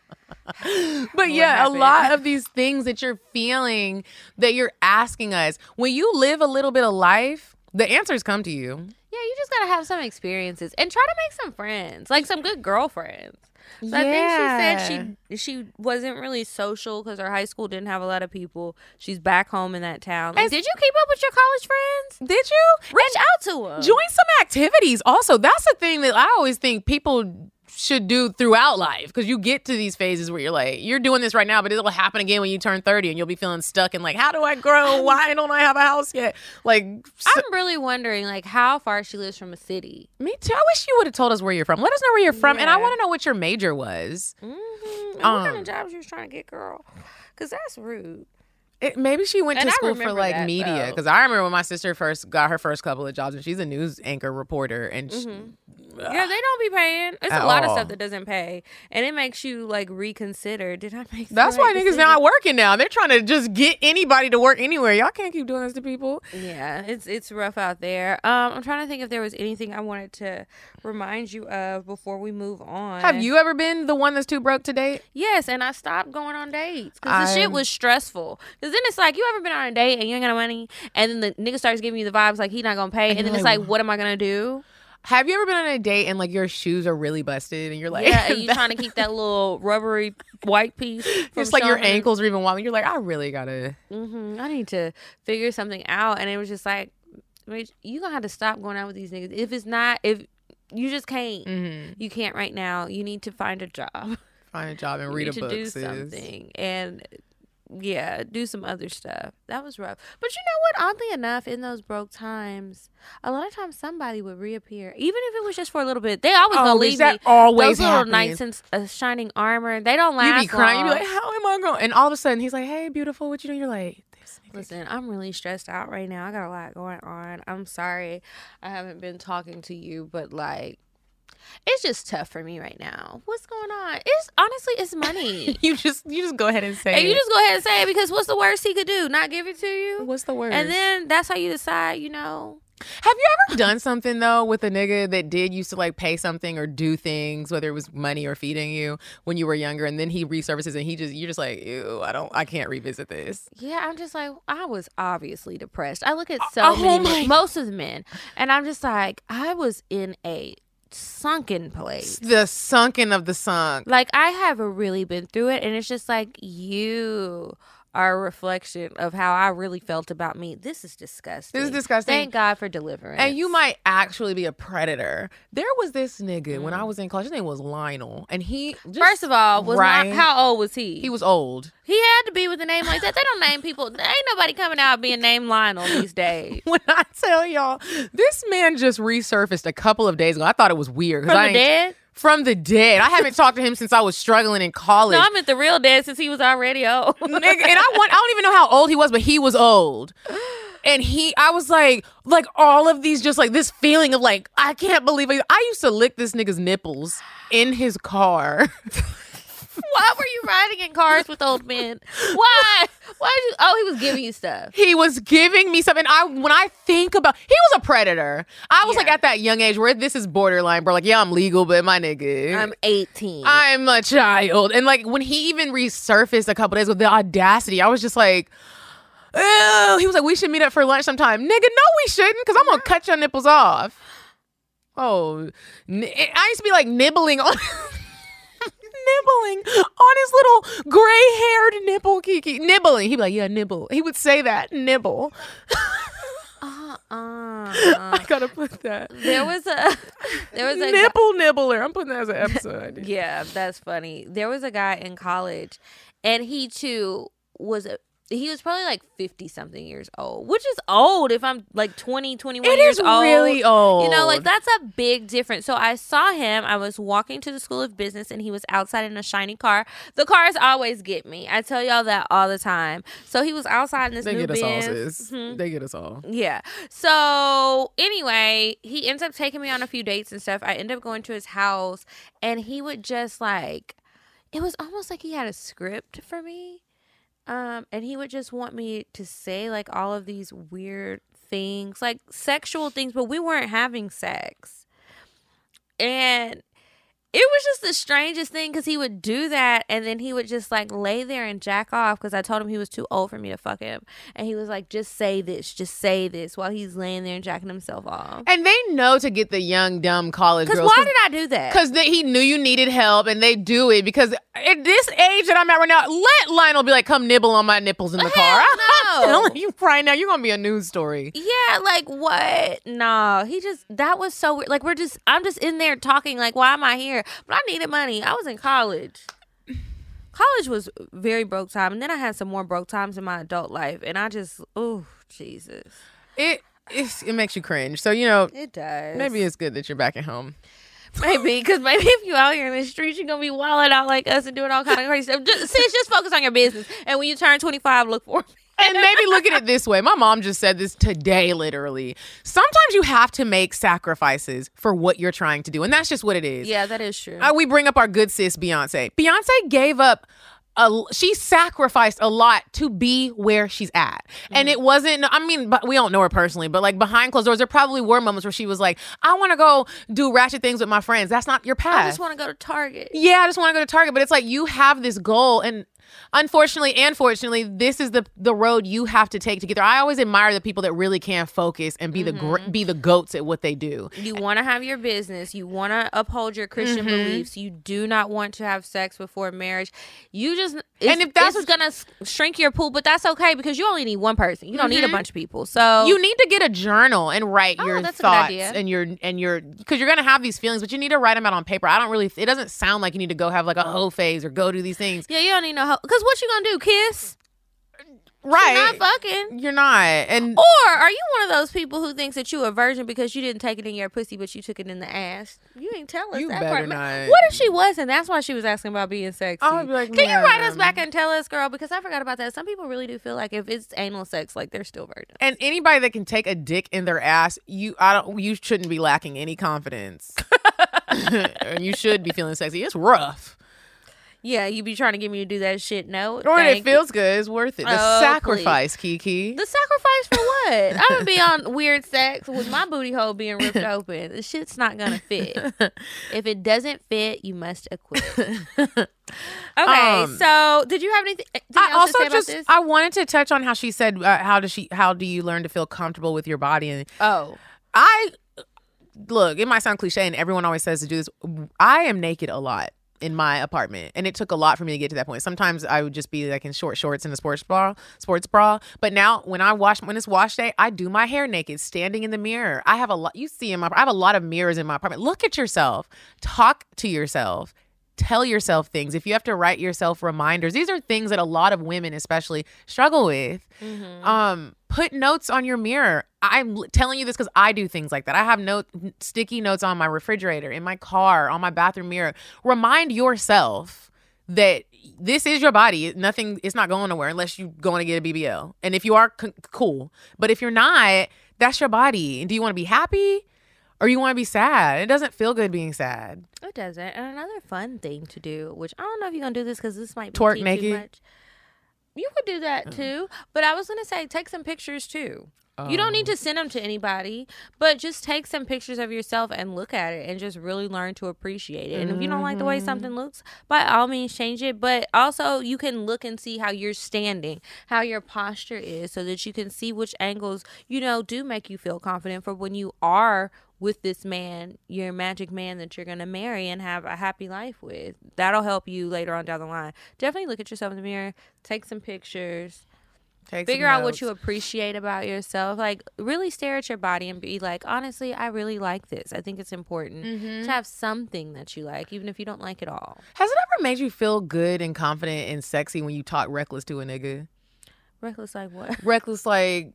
But yeah, happened? a lot of these things that you're feeling, that you're asking us, when you live a little bit of life, the answers come to you. Yeah, you just gotta have some experiences and try to make some friends, like some good girlfriends. So yeah. I think she said she she wasn't really social because her high school didn't have a lot of people. She's back home in that town. Like, did you keep up with your college friends? Did you? Reach out to them. Join some activities. Also, that's the thing that I always think people should do throughout life, because you get to these phases where you're like, you're doing this right now, but it'll happen again when you turn thirty and you'll be feeling stuck and like, how do I grow? Why don't I have a house yet? Like, so- I'm really wondering like how far she lives from a city. Me too. I wish you would have told us where you're from. Let us know where you're from. Yeah. And I want to know what your major was. Mm-hmm. And um, what kind of job she was trying to get, girl? Because that's rude. It, maybe she went and to school for like that, media, because I remember when my sister first got her first couple of jobs, and she's a news anchor reporter, and mm-hmm. she, uh, yeah, they don't be paying. It's a lot all. of stuff that doesn't pay, and it makes you like reconsider. Did I make? That's the why right niggas decision? not working now. They're trying to just get anybody to work anywhere. Y'all can't keep doing this to people. Yeah, it's it's rough out there. Um, I'm trying to think if there was anything I wanted to remind you of before we move on. Have you ever been the one that's too broke to date? Yes, and I stopped going on dates because the shit was stressful. Because then it's like, you ever been on a date and you ain't got no money, and then the nigga starts giving you the vibes like he not gonna pay, and, and then it's like, like, what am I gonna do? Have you ever been on a date and like your shoes are really busted and you're like, yeah, and you trying to keep that little rubbery white piece? It's like your ankles are even wobbly. You're like, I really gotta. Mm-hmm. I need to figure something out, and it was just like, you gonna have to stop going out with these niggas. If it's not, if you just can't, mm-hmm. you can't right now. You need to find a job. Find a job and read a book. Do sis. something and. Yeah, do some other stuff. That was rough. But you know what? Oddly enough, in those broke times, a lot of times somebody would reappear, even if it was just for a little bit. They always oh, gonna leave that me. Always those little happens. Knights in uh, shining armor. They don't last. You be crying. long. You be like, how am I going? And all of a sudden, he's like, hey, beautiful, what you doing? You're like, this nigga. Listen, I'm really stressed out right now. I got a lot going on. I'm sorry, I haven't been talking to you, but like. It's just tough for me right now. What's going on? It's honestly, it's money. you just you just go ahead and say and it. You just go ahead and say it, because what's the worst he could do? Not give it to you? What's the worst? And then that's how you decide, you know. Have you ever done something though with a nigga that did used to like pay something or do things, whether it was money or feeding you when you were younger, and then he resurfaces and he just you're just like, ew, I don't I can't revisit this. Yeah, I'm just like, I was obviously depressed. I look at so oh, many men, most of the men, and I'm just like, I was in a sunken place. The sunken of the sunk. Like, I haven't really been through it, and it's just like, you are a reflection of how I really felt about me. This is disgusting. This is disgusting. Thank God for deliverance. And you might actually be a predator. There was this nigga mm. when I was in college. His name was Lionel. And he just, First of all, was right, not, how old was he? He was old. He had to be with a name like that. They don't name people. There ain't nobody coming out being named Lionel these days. When I tell y'all, this man just resurfaced a couple of days ago. I thought it was weird. From I the dead? From the dead. I haven't talked to him since I was struggling in college. No, I meant the real dead since he was already old. Nigga, and I want I don't even know how old he was, but he was old. And he, I was like, like all of these, just like this feeling of like, I can't believe it. I used to lick this nigga's nipples in his car. Why were you riding in cars with old men? Why? Why did you? Oh, he was giving you stuff. He was giving me something. I when I think about, he was a predator. I was yeah. like at that young age where this is borderline, bro. Like, yeah, I'm legal, but my nigga, I'm eighteen. I'm a child. And like when he even resurfaced a couple days with the audacity, I was just like, oh, he was like, we should meet up for lunch sometime. Nigga, no, we shouldn't, because I'm gonna cut your nipples off. Oh, I used to be like nibbling on. Nibbling on his little gray-haired nipple, Kiki. Nibbling. He'd be like, yeah, nibble. He would say that, nibble. uh, uh, I gotta put that. There was a there was a nipple guy- nibbler. I'm putting that as an episode idea. Yeah, that's funny. There was a guy in college, and he too was a he was probably like fifty something years old, which is old if I'm like twenty, twenty-one it years is old. Really old. You know, like that's a big difference. So I saw him. I was walking to the School of Business and he was outside in a shiny car. The cars always get me. I tell y'all that all the time. So he was outside in this they new get us Benz. all, sis. Mm-hmm. They get us all. Yeah. So anyway, he ends up taking me on a few dates and stuff. I end up going to his house and he would just like, it was almost like he had a script for me. Um, and he would just want me to say like all of these weird things, like sexual things, but we weren't having sex. And it was just the strangest thing because he would do that and then he would just like lay there and jack off because I told him he was too old for me to fuck him. And he was like, just say this, just say this while he's laying there and jacking himself off. And they know to get the young, dumb college girls. Because why did I do that? Because he knew you needed help and they do it because at this age that I'm at right now, let Lionel be like, come nibble on my nipples in the car. No. I'm telling you right now, you're going to be a news story. Yeah, like what? No, he just, that was so weird. Like we're just, I'm just in there talking like, why am I here? But I needed money. I was in college. College was very broke time. And then I had some more broke times in my adult life. And I just, oh, Jesus. It it's, it makes you cringe. So, you know. It does. Maybe it's good that you're back at home. Maybe. Because maybe if you out here in the streets, you're going to be wilding out like us and doing all kind of crazy stuff. Just, sis, just focus on your business. And when you turn twenty-five, look for me. And maybe look at it this way. My mom just said this today, literally. Sometimes you have to make sacrifices for what you're trying to do. And that's just what it is. Yeah, that is true. Uh, we bring up our good sis, Beyonce. Beyonce gave up, a, she sacrificed a lot to be where she's at. Mm-hmm. And it wasn't, I mean, but we don't know her personally, but like behind closed doors, there probably were moments where she was like, I want to go do ratchet things with my friends. That's not your path. I just want to go to Target. Yeah, I just want to go to Target. But it's like you have this goal and unfortunately and fortunately, this is the the road you have to take to get there. I always admire the people that really can focus and be mm-hmm. the gr- be the goats at what they do. You want to have your business. You want to uphold your Christian mm-hmm. beliefs. You do not want to have sex before marriage. You just it's, and if that's it's gonna shrink your pool, but that's okay because you only need one person. You don't mm-hmm. need a bunch of people. So you need to get a journal and write oh, your that's thoughts a good idea. and your and your because you're gonna have these feelings, but you need to write them out on paper. I don't really. It doesn't sound like you need to go have like a hoe phase or go do these things. Yeah, you don't need no hoe. Because what you gonna do? Kiss? Right. You're not fucking. You're not. And or are you one of those people who thinks that you a virgin because you didn't take it in your pussy, but you took it in the ass? You ain't tell us you that better part. Not. What if she wasn't? That's why she was asking about being sexy. I would be like, can you write us man. back and tell us, girl? Because I forgot about that. Some people really do feel like if it's anal sex, like they're still virgins. And anybody that can take a dick in their ass, you I don't you shouldn't be lacking any confidence. And you should be feeling sexy. It's rough. Yeah, you be trying to get me to do that shit. No, or it feels good. It's worth it. The oh, sacrifice, please. Kiki. The sacrifice for what? I'm gonna be on weird sex with my booty hole being ripped open. The shit's not gonna fit. If it doesn't fit, you must acquit. Okay, um, so did you have anything, anything I else also to say just about this? I wanted to touch on how she said uh, how does she how do you learn to feel comfortable with your body? And oh, I look. It might sound cliche, and everyone always says to do this. I am naked a lot. in my apartment, and it took a lot for me to get to that point. Sometimes I would just be like in short shorts and a sports bra, sports bra. But now when I wash, when it's wash day, I do my hair naked, standing in the mirror. I have a lot. You see in my, I have a lot of mirrors in my apartment. Look at yourself. Talk to yourself. Tell yourself things. If you have to write yourself reminders, these are things that a lot of women especially struggle with. Mm-hmm. Um, put notes on your mirror. I'm telling you this because I do things like that. I have note sticky notes on my refrigerator, in my car, on my bathroom mirror. Remind yourself that this is your body. Nothing, it's not going nowhere unless you're going to get a B B L. And if you are, c- cool. But if you're not, that's your body. And do you want to be happy? Or you want to be sad? It doesn't feel good being sad. It doesn't. And another fun thing to do, which I don't know if you're going to do this because this might be twerk too, naked. too much. You could do that too. But I was going to say, take some pictures too. Um, you don't need to send them to anybody, but just take some pictures of yourself and look at it and just really learn to appreciate it. And mm-hmm. if you don't like the way something looks, by all means change it. But also you can look and see how you're standing, how your posture is, so that you can see which angles, you know, do make you feel confident for when you are with this man, your magic man that you're going to marry and have a happy life with. That'll help you later on down the line. Definitely look at yourself in the mirror, take some pictures. Take Figure out what you appreciate about yourself. Like, really stare at your body and be like, honestly, I really like this. I think it's important mm-hmm. to have something that you like, even if you don't like it all. Has it ever made you feel good and confident and sexy when you talk reckless to a nigga? Reckless like what? Reckless like,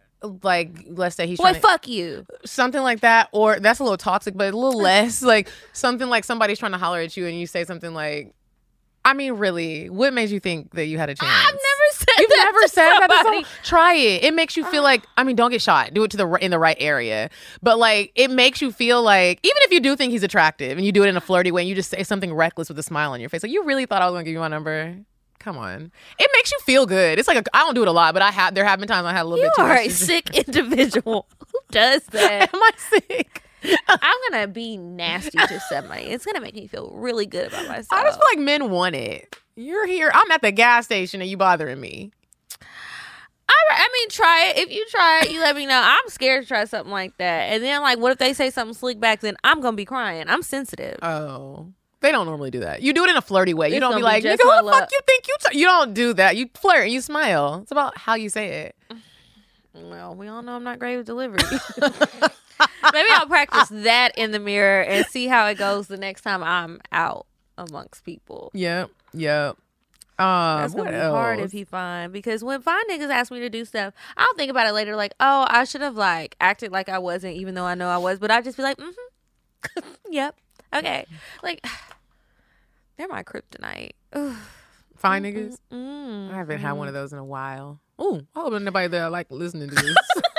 like let's say he's Boy, trying to, fuck you. Something like that. Or that's a little toxic, but a little less. Like, something like somebody's trying to holler at you and you say something like, I mean, really, what made you think that you had a chance? I've never said You've that never to said somebody. that to someone? Try it. It makes you feel like, I mean, don't get shot. Do it to the in the right area. But like, it makes you feel like, even if you do think he's attractive and you do it in a flirty way and you just say something reckless with a smile on your face, like, you really thought I was going to give you my number? Come on. It makes you feel good. It's like, a, I don't do it a lot, but I have. There have been times I had a little you bit too much. You are a sick individual. Who does that? Am I sick? I'm going to be nasty to somebody. It's going to make me feel really good about myself. I just feel like men want it. You're here. I'm at the gas station and you bothering me. I, I mean, try it. If you try it, you let me know. I'm scared to try something like that. And then, like, what if they say something slick back? Then I'm going to be crying. I'm sensitive. Oh. They don't normally do that. You do it in a flirty way. It's you don't be like, be nigga, who the fuck you think you t-? You don't do that. You flirt and you smile. It's about how you say it. Well, we all know I'm not great with delivery. Maybe I'll practice that in the mirror and see how it goes the next time I'm out amongst people. Yep. Yep. Um, That's gonna be else? hard if he fine, because when fine niggas ask me to do stuff, I'll think about it later, like, oh, I should have like acted like I wasn't, even though I know I was, but I just be like, mm-hmm, yep, okay, like they're my kryptonite. Fine niggas. Mm-hmm. I haven't had one of those in a while. Ooh, I hope nobody there like listening to this.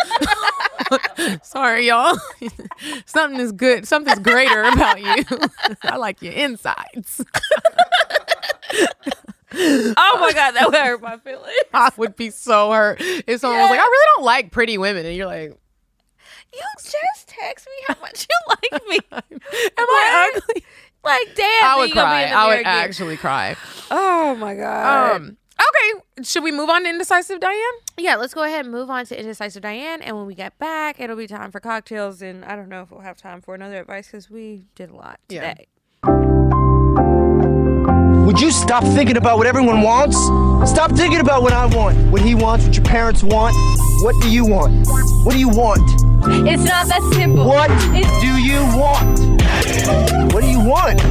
Sorry, y'all. Something is good. Something's greater about you. I like your insides. Oh my God, that would hurt my feelings. I would be so hurt if someone yeah. was like, I really don't like pretty women. And you're like, you just text me how much you like me. Am I ugly? Like, damn. I would cry. I would again. actually cry. Oh my God. Um, okay. Should we move on to Indecisive Diane? Yeah, let's go ahead and move on to Indecisive Diane. And when we get back, it'll be time for cocktails. And I don't know if we'll have time for another advice because we did a lot today. Yeah. Would you stop thinking about what everyone wants? Stop thinking about what I want, what he wants, what your parents want. What do you want? What do you want? It's not that simple. What it's- do you want? What do you want?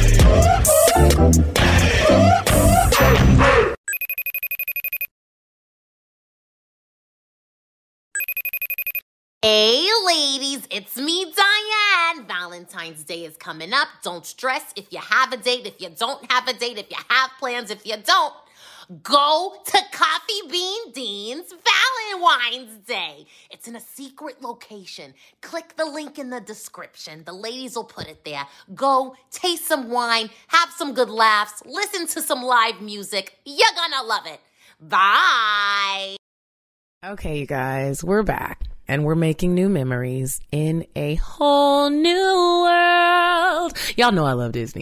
Hey ladies, it's me, Diane. Valentine's Day is coming up. Don't stress if you have a date, if you don't have a date, if you have plans, if you don't. Go to Coffee Bean Dean's Valentine's Day. It's in a secret location. Click the link in the description. The ladies will put it there. Go, taste some wine, have some good laughs, listen to some live music. You're gonna love it. Bye. Okay, you guys, we're back. And we're making new memories in a whole new world. Y'all know I love Disney.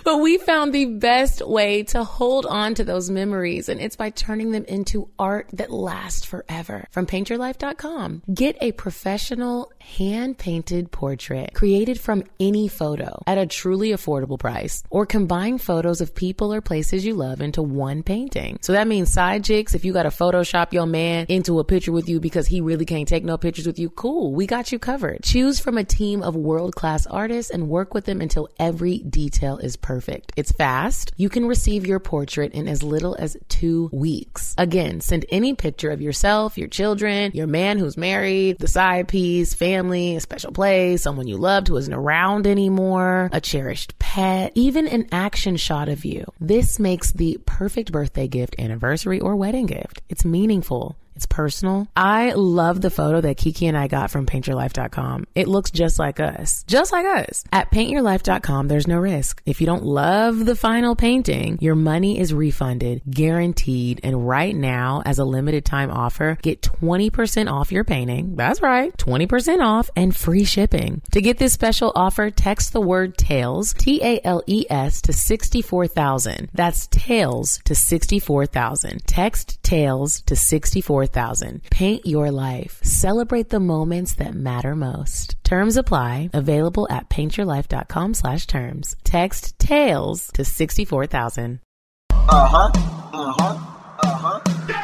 But we found the best way to hold on to those memories, and it's by turning them into art that lasts forever. From paint your life dot com, get a professional hand-painted portrait created from any photo at a truly affordable price, or combine photos of people or places you love into one painting. So that means side chicks, if you got to Photoshop your man into a picture with you because he really can't take no pictures with you, cool, we got you covered. Choose from a team of world-class artists and work with them until every detail is perfect. It's fast. You can receive your portrait in as little as two weeks. Again, send any picture of yourself, your children, your man who's married, the side piece, family, a special place, someone you loved who isn't around anymore, a cherished pet, even an action shot of you. This makes the perfect birthday gift, anniversary, or wedding gift. It's meaningful. It's personal. I love the photo that Kiki and I got from paint your life dot com. It looks just like us. Just like us. At paint your life dot com, there's no risk. If you don't love the final painting, your money is refunded, guaranteed. And right now, as a limited time offer, get twenty percent off your painting. That's right. twenty percent off and free shipping. To get this special offer, text the word TALES, T A L E S, to sixty-four thousand. That's TALES to sixty-four thousand. Text TALES to sixty-four thousand. Paint your life. Celebrate the moments that matter most. Terms apply. Available at paint your life dot com slash terms. Text TALES to sixty-four thousand. Uh-huh. Uh-huh. Uh-huh.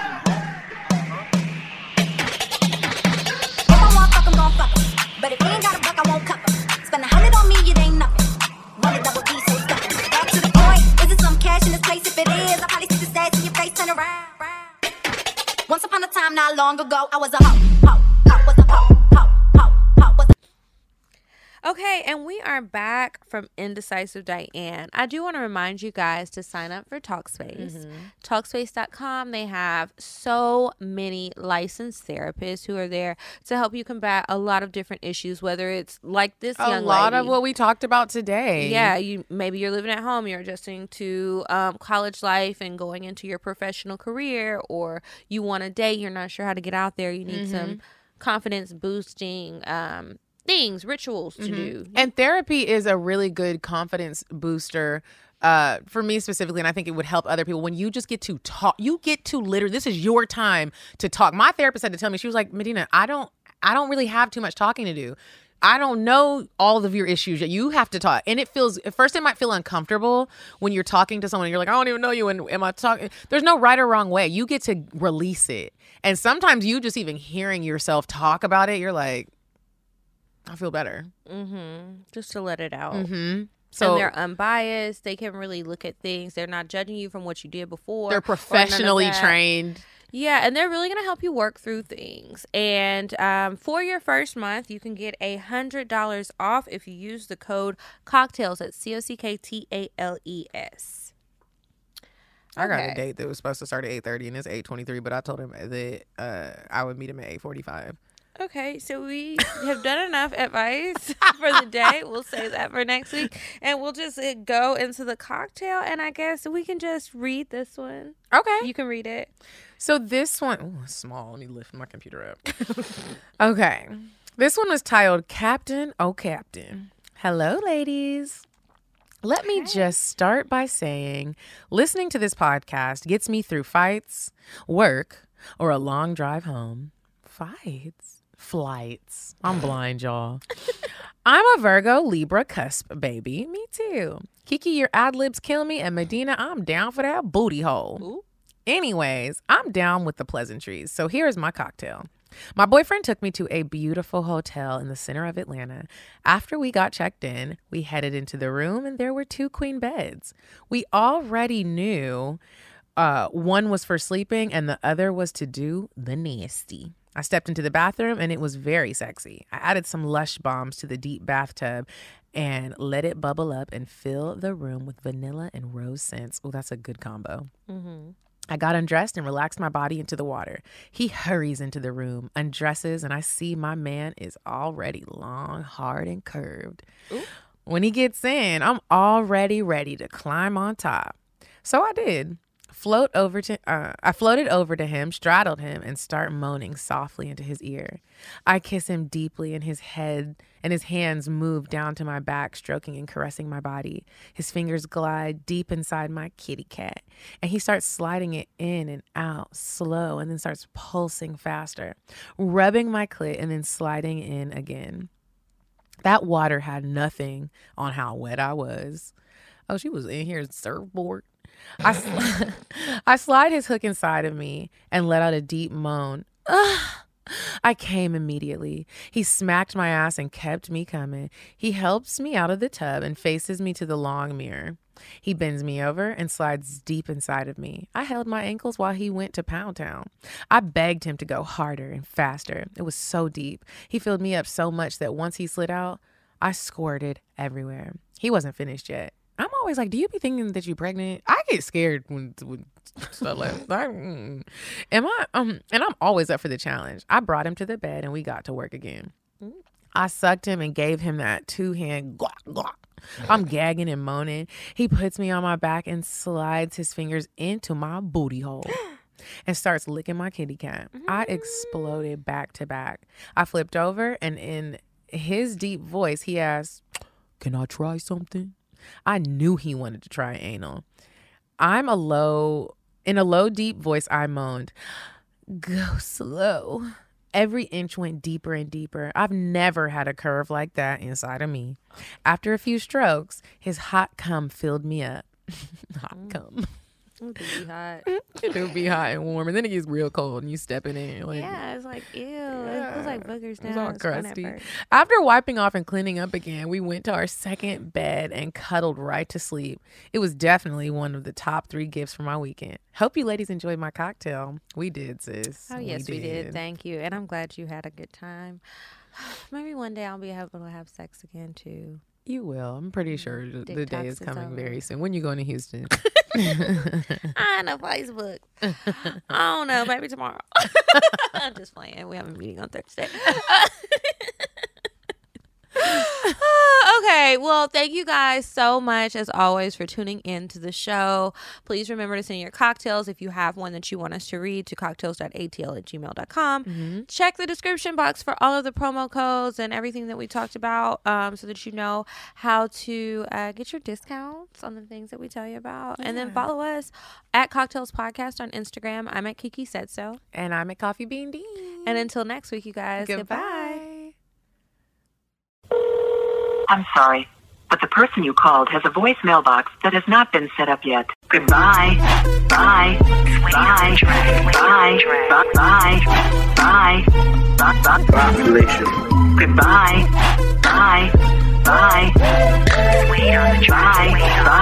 If I want fuck, I'm gon' fuck 'em. But if you ain't got a buck, I won't cuff 'em. Spend a hundred on me, it ain't nothing. Run a double D, so stuff. Back to the point. Is it some cash in this place? If it is, I'll probably see the stats in your face, turn around. Once upon a time, not long ago, I was a hoe, hoe, hoe, was a hoe, hoe, hoe, hoe, was a... Okay, and we are back from Indecisive Diane. I do want to remind you guys to sign up for Talkspace. Mm-hmm. Talkspace dot com, they have so many licensed therapists who are there to help you combat a lot of different issues, whether it's like this a young lot lady. of what we talked about today. Yeah, you maybe you're living at home, you're adjusting to um, college life and going into your professional career, or you want to date, you're not sure how to get out there, you need mm-hmm. some confidence boosting um things, rituals to mm-hmm. do. And therapy is a really good confidence booster uh, for me specifically, and I think it would help other people. When you just get to talk, you get to literally, this is your time to talk. My therapist had to tell me, she was like, Medina, I don't, I don't really have too much talking to do. I don't know all of your issues yet. You have to talk. And it feels, at first it might feel uncomfortable when you're talking to someone and you're like, I don't even know you. And am I talking? There's no right or wrong way. You get to release it. And sometimes you just even hearing yourself talk about it, you're like, I feel better. Mm-hmm. Just to let it out. Mm-hmm. So and they're unbiased. They can really look at things. They're not judging you from what you did before. They're professionally trained. Yeah, and they're really going to help you work through things. And um, for your first month, you can get one hundred dollars off if you use the code COCKTAILS at C O C K T A L E S. I got a date that was supposed to start at eight thirty and it's eight twenty-three, but I told him that uh, I would meet him at eight forty-five. Okay, so we have done enough advice for the day. We'll say that for next week. And we'll just uh, go into the cocktail. And I guess we can just read this one. Okay. You can read it. So this one, oh, it's small. Let me lift my computer up. Okay. This one was titled Captain, Oh Captain. Hello, ladies. Let me just start by saying listening to this podcast gets me through fights, work, or a long drive home. Fights? Flights. I'm blind, y'all. I'm a Virgo Libra cusp, baby. Me too. Kiki, your ad libs kill me, and Medina, I'm down for that booty hole. Ooh. Anyways, I'm down with the pleasantries. So here's my cocktail. My boyfriend took me to a beautiful hotel in the center of Atlanta. After we got checked in, we headed into the room, and there were two queen beds. We already knew uh, one was for sleeping, and the other was to do the nasty. I stepped into the bathroom and it was very sexy. I added some Lush bombs to the deep bathtub and let it bubble up and fill the room with vanilla and rose scents. Oh, that's a good combo. Mm-hmm. I got undressed and relaxed my body into the water. He hurries into the room, undresses, and I see my man is already long, hard, and curved. Ooh. When he gets in, I'm already ready to climb on top. So I did. Float over to uh, I floated over to him, straddled him, and start moaning softly into his ear. I kiss him deeply, and his head and his hands move down to my back, stroking and caressing my body. His fingers glide deep inside my kitty cat, and he starts sliding it in and out, slow, and then starts pulsing faster, rubbing my clit and then sliding in again. That water had nothing on how wet I was. Oh, she was in here surfboard. I, sl- I slide his hook inside of me and let out a deep moan. Ugh. I came immediately. He smacked my ass and kept me coming. He helps me out of the tub and faces me to the long mirror. He bends me over and slides deep inside of me. I held my ankles while he went to Pound Town. I begged him to go harder and faster. It was so deep. He filled me up so much that once he slid out, I squirted everywhere. He wasn't finished yet. I'm always like, do you be thinking that you're pregnant? I get scared when, when stuff like that. Mm. Am I? Um, and I'm always up for the challenge. I brought him to the bed and we got to work again. I sucked him and gave him that two-hand guac, guac. I'm gagging and moaning. He puts me on my back and slides his fingers into my booty hole and starts licking my kitty cat. I exploded back to back. I flipped over and in his deep voice, he asked, "Can I try something?" I knew he wanted to try anal. I'm a low, in a low, deep voice, I moaned, "Go slow." Every inch went deeper and deeper. I've never had a curve like that inside of me. After a few strokes, his hot cum filled me up. Hot cum. It do be hot. It do be hot and warm, and then it gets real cold, and you step in it. Like, yeah, it's like, ew. Yeah. It feels like boogers now. It's all It's fun at crusty. first. After wiping off and cleaning up again, we went to our second bed and cuddled right to sleep. It was definitely one of the top three gifts for my weekend. Hope you ladies enjoyed my cocktail. We did, sis. Oh, yes, we did. Thank you. And I'm glad you had a good time. Maybe one day I'll be able to have sex again, too. You will. I'm pretty sure the, the day Detox is is coming over. very soon. When you going to Houston? I know Facebook. I don't know. Maybe tomorrow. I'm just playing. We have a meeting on Thursday. Okay, well, thank you guys so much, as always, for tuning in to the show. Please remember to send your cocktails, if you have one that you want us to read, to cocktails dot a t l at gmail dot com. Mm-hmm. Check the description box for all of the promo codes and everything that we talked about, um, so that you know how to uh, get your discounts on the things that we tell you about. And then Yeah. follow us at Cocktails Podcast on Instagram. I'm at Kiki Said So. And I'm at Coffee Bean Dean. And until next week, you guys, goodbye. Goodbye. I'm sorry, but the person you called has a voicemail box that has not been set up yet. Goodbye. Bye. Bye. Bye. Bye. Bye. Bye. Bye. Population. Goodbye. Bye. Bye. Bye. Bye.